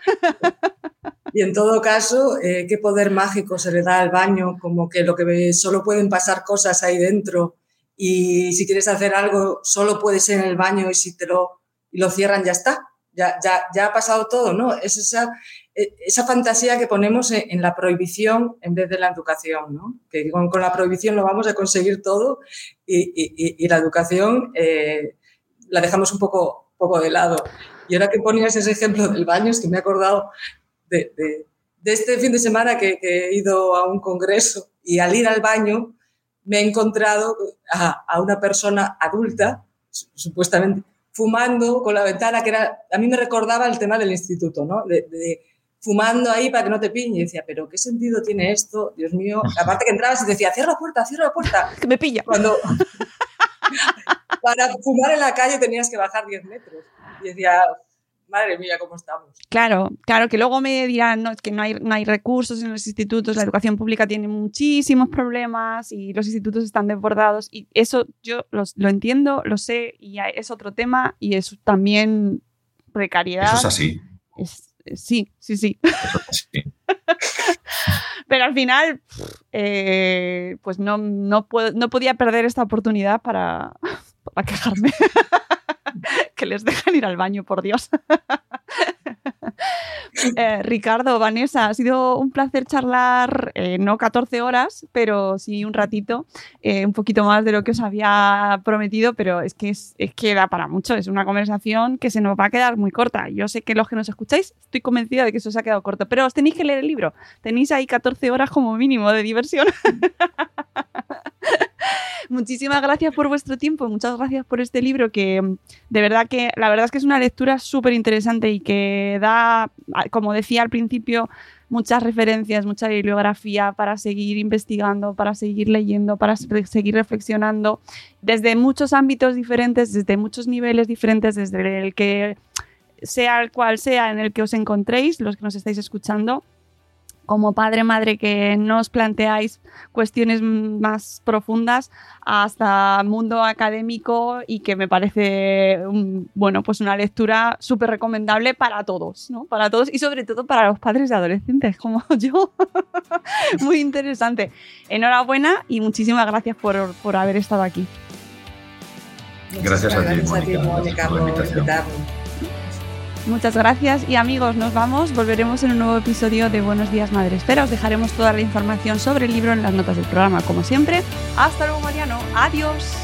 Y en todo caso, ¿qué poder mágico se le da al baño? Como que solo pueden pasar cosas ahí dentro, y si quieres hacer algo solo puede ser en el baño, y si lo cierran ya está, ya ha pasado todo, ¿no? Es esa fantasía que ponemos en la prohibición en vez de la educación, ¿no? Que con la prohibición lo vamos a conseguir todo, y la educación la dejamos un poco de lado. Y ahora que ponías ese ejemplo del baño, es que me he acordado de este fin de semana que he ido a un congreso, y al ir al baño me he encontrado a una persona adulta, supuestamente, fumando con la ventana, que a mí me recordaba el tema del instituto, ¿no? De fumando ahí para que no te piñe. Y decía, ¿pero qué sentido tiene esto? Dios mío. Aparte que entrabas y decía, cierra la puerta. Que me pilla. Cuando para fumar en la calle tenías que bajar 10 metros. Y decía, madre mía, ¿cómo estamos? Claro, que luego me dirán, no, es que no hay recursos en los institutos, la educación pública tiene muchísimos problemas y los institutos están desbordados, y eso yo lo entiendo, lo sé, y es otro tema, y es también precariedad. Eso es así. Sí. Eso es así. Pero al final, pues no podía perder esta oportunidad para quejarme. Que les dejan ir al baño, por Dios. Ricardo, Vanessa, ha sido un placer charlar, no 14 horas, pero sí un ratito, un poquito más de lo que os había prometido, pero es que da para mucho, es una conversación que se nos va a quedar muy corta. Yo sé que los que nos escucháis, estoy convencida de que eso se ha quedado corto, pero os tenéis que leer el libro, tenéis ahí 14 horas como mínimo de diversión. Muchísimas gracias por vuestro tiempo, muchas gracias por este libro, que de verdad que la verdad es que es una lectura súper interesante y que da, como decía al principio, muchas referencias, mucha bibliografía para seguir investigando, para seguir leyendo, para seguir reflexionando desde muchos ámbitos diferentes, desde muchos niveles diferentes, desde el que sea el cual sea en el que os encontréis, los que nos estáis escuchando. Como padre, madre, que no os planteáis cuestiones más profundas, hasta mundo académico, y que me parece, pues una lectura súper recomendable para todos, ¿no? Para todos, y sobre todo para los padres de adolescentes como yo. Muy interesante. Enhorabuena y muchísimas gracias por haber estado aquí. Gracias a ti, Mónica, por la invitación. Muchas gracias, y amigos, nos vamos. Volveremos en un nuevo episodio de Buenos Días Madre Esfera. Os dejaremos toda la información sobre el libro en las notas del programa, como siempre. Hasta luego, Mariano. Adiós.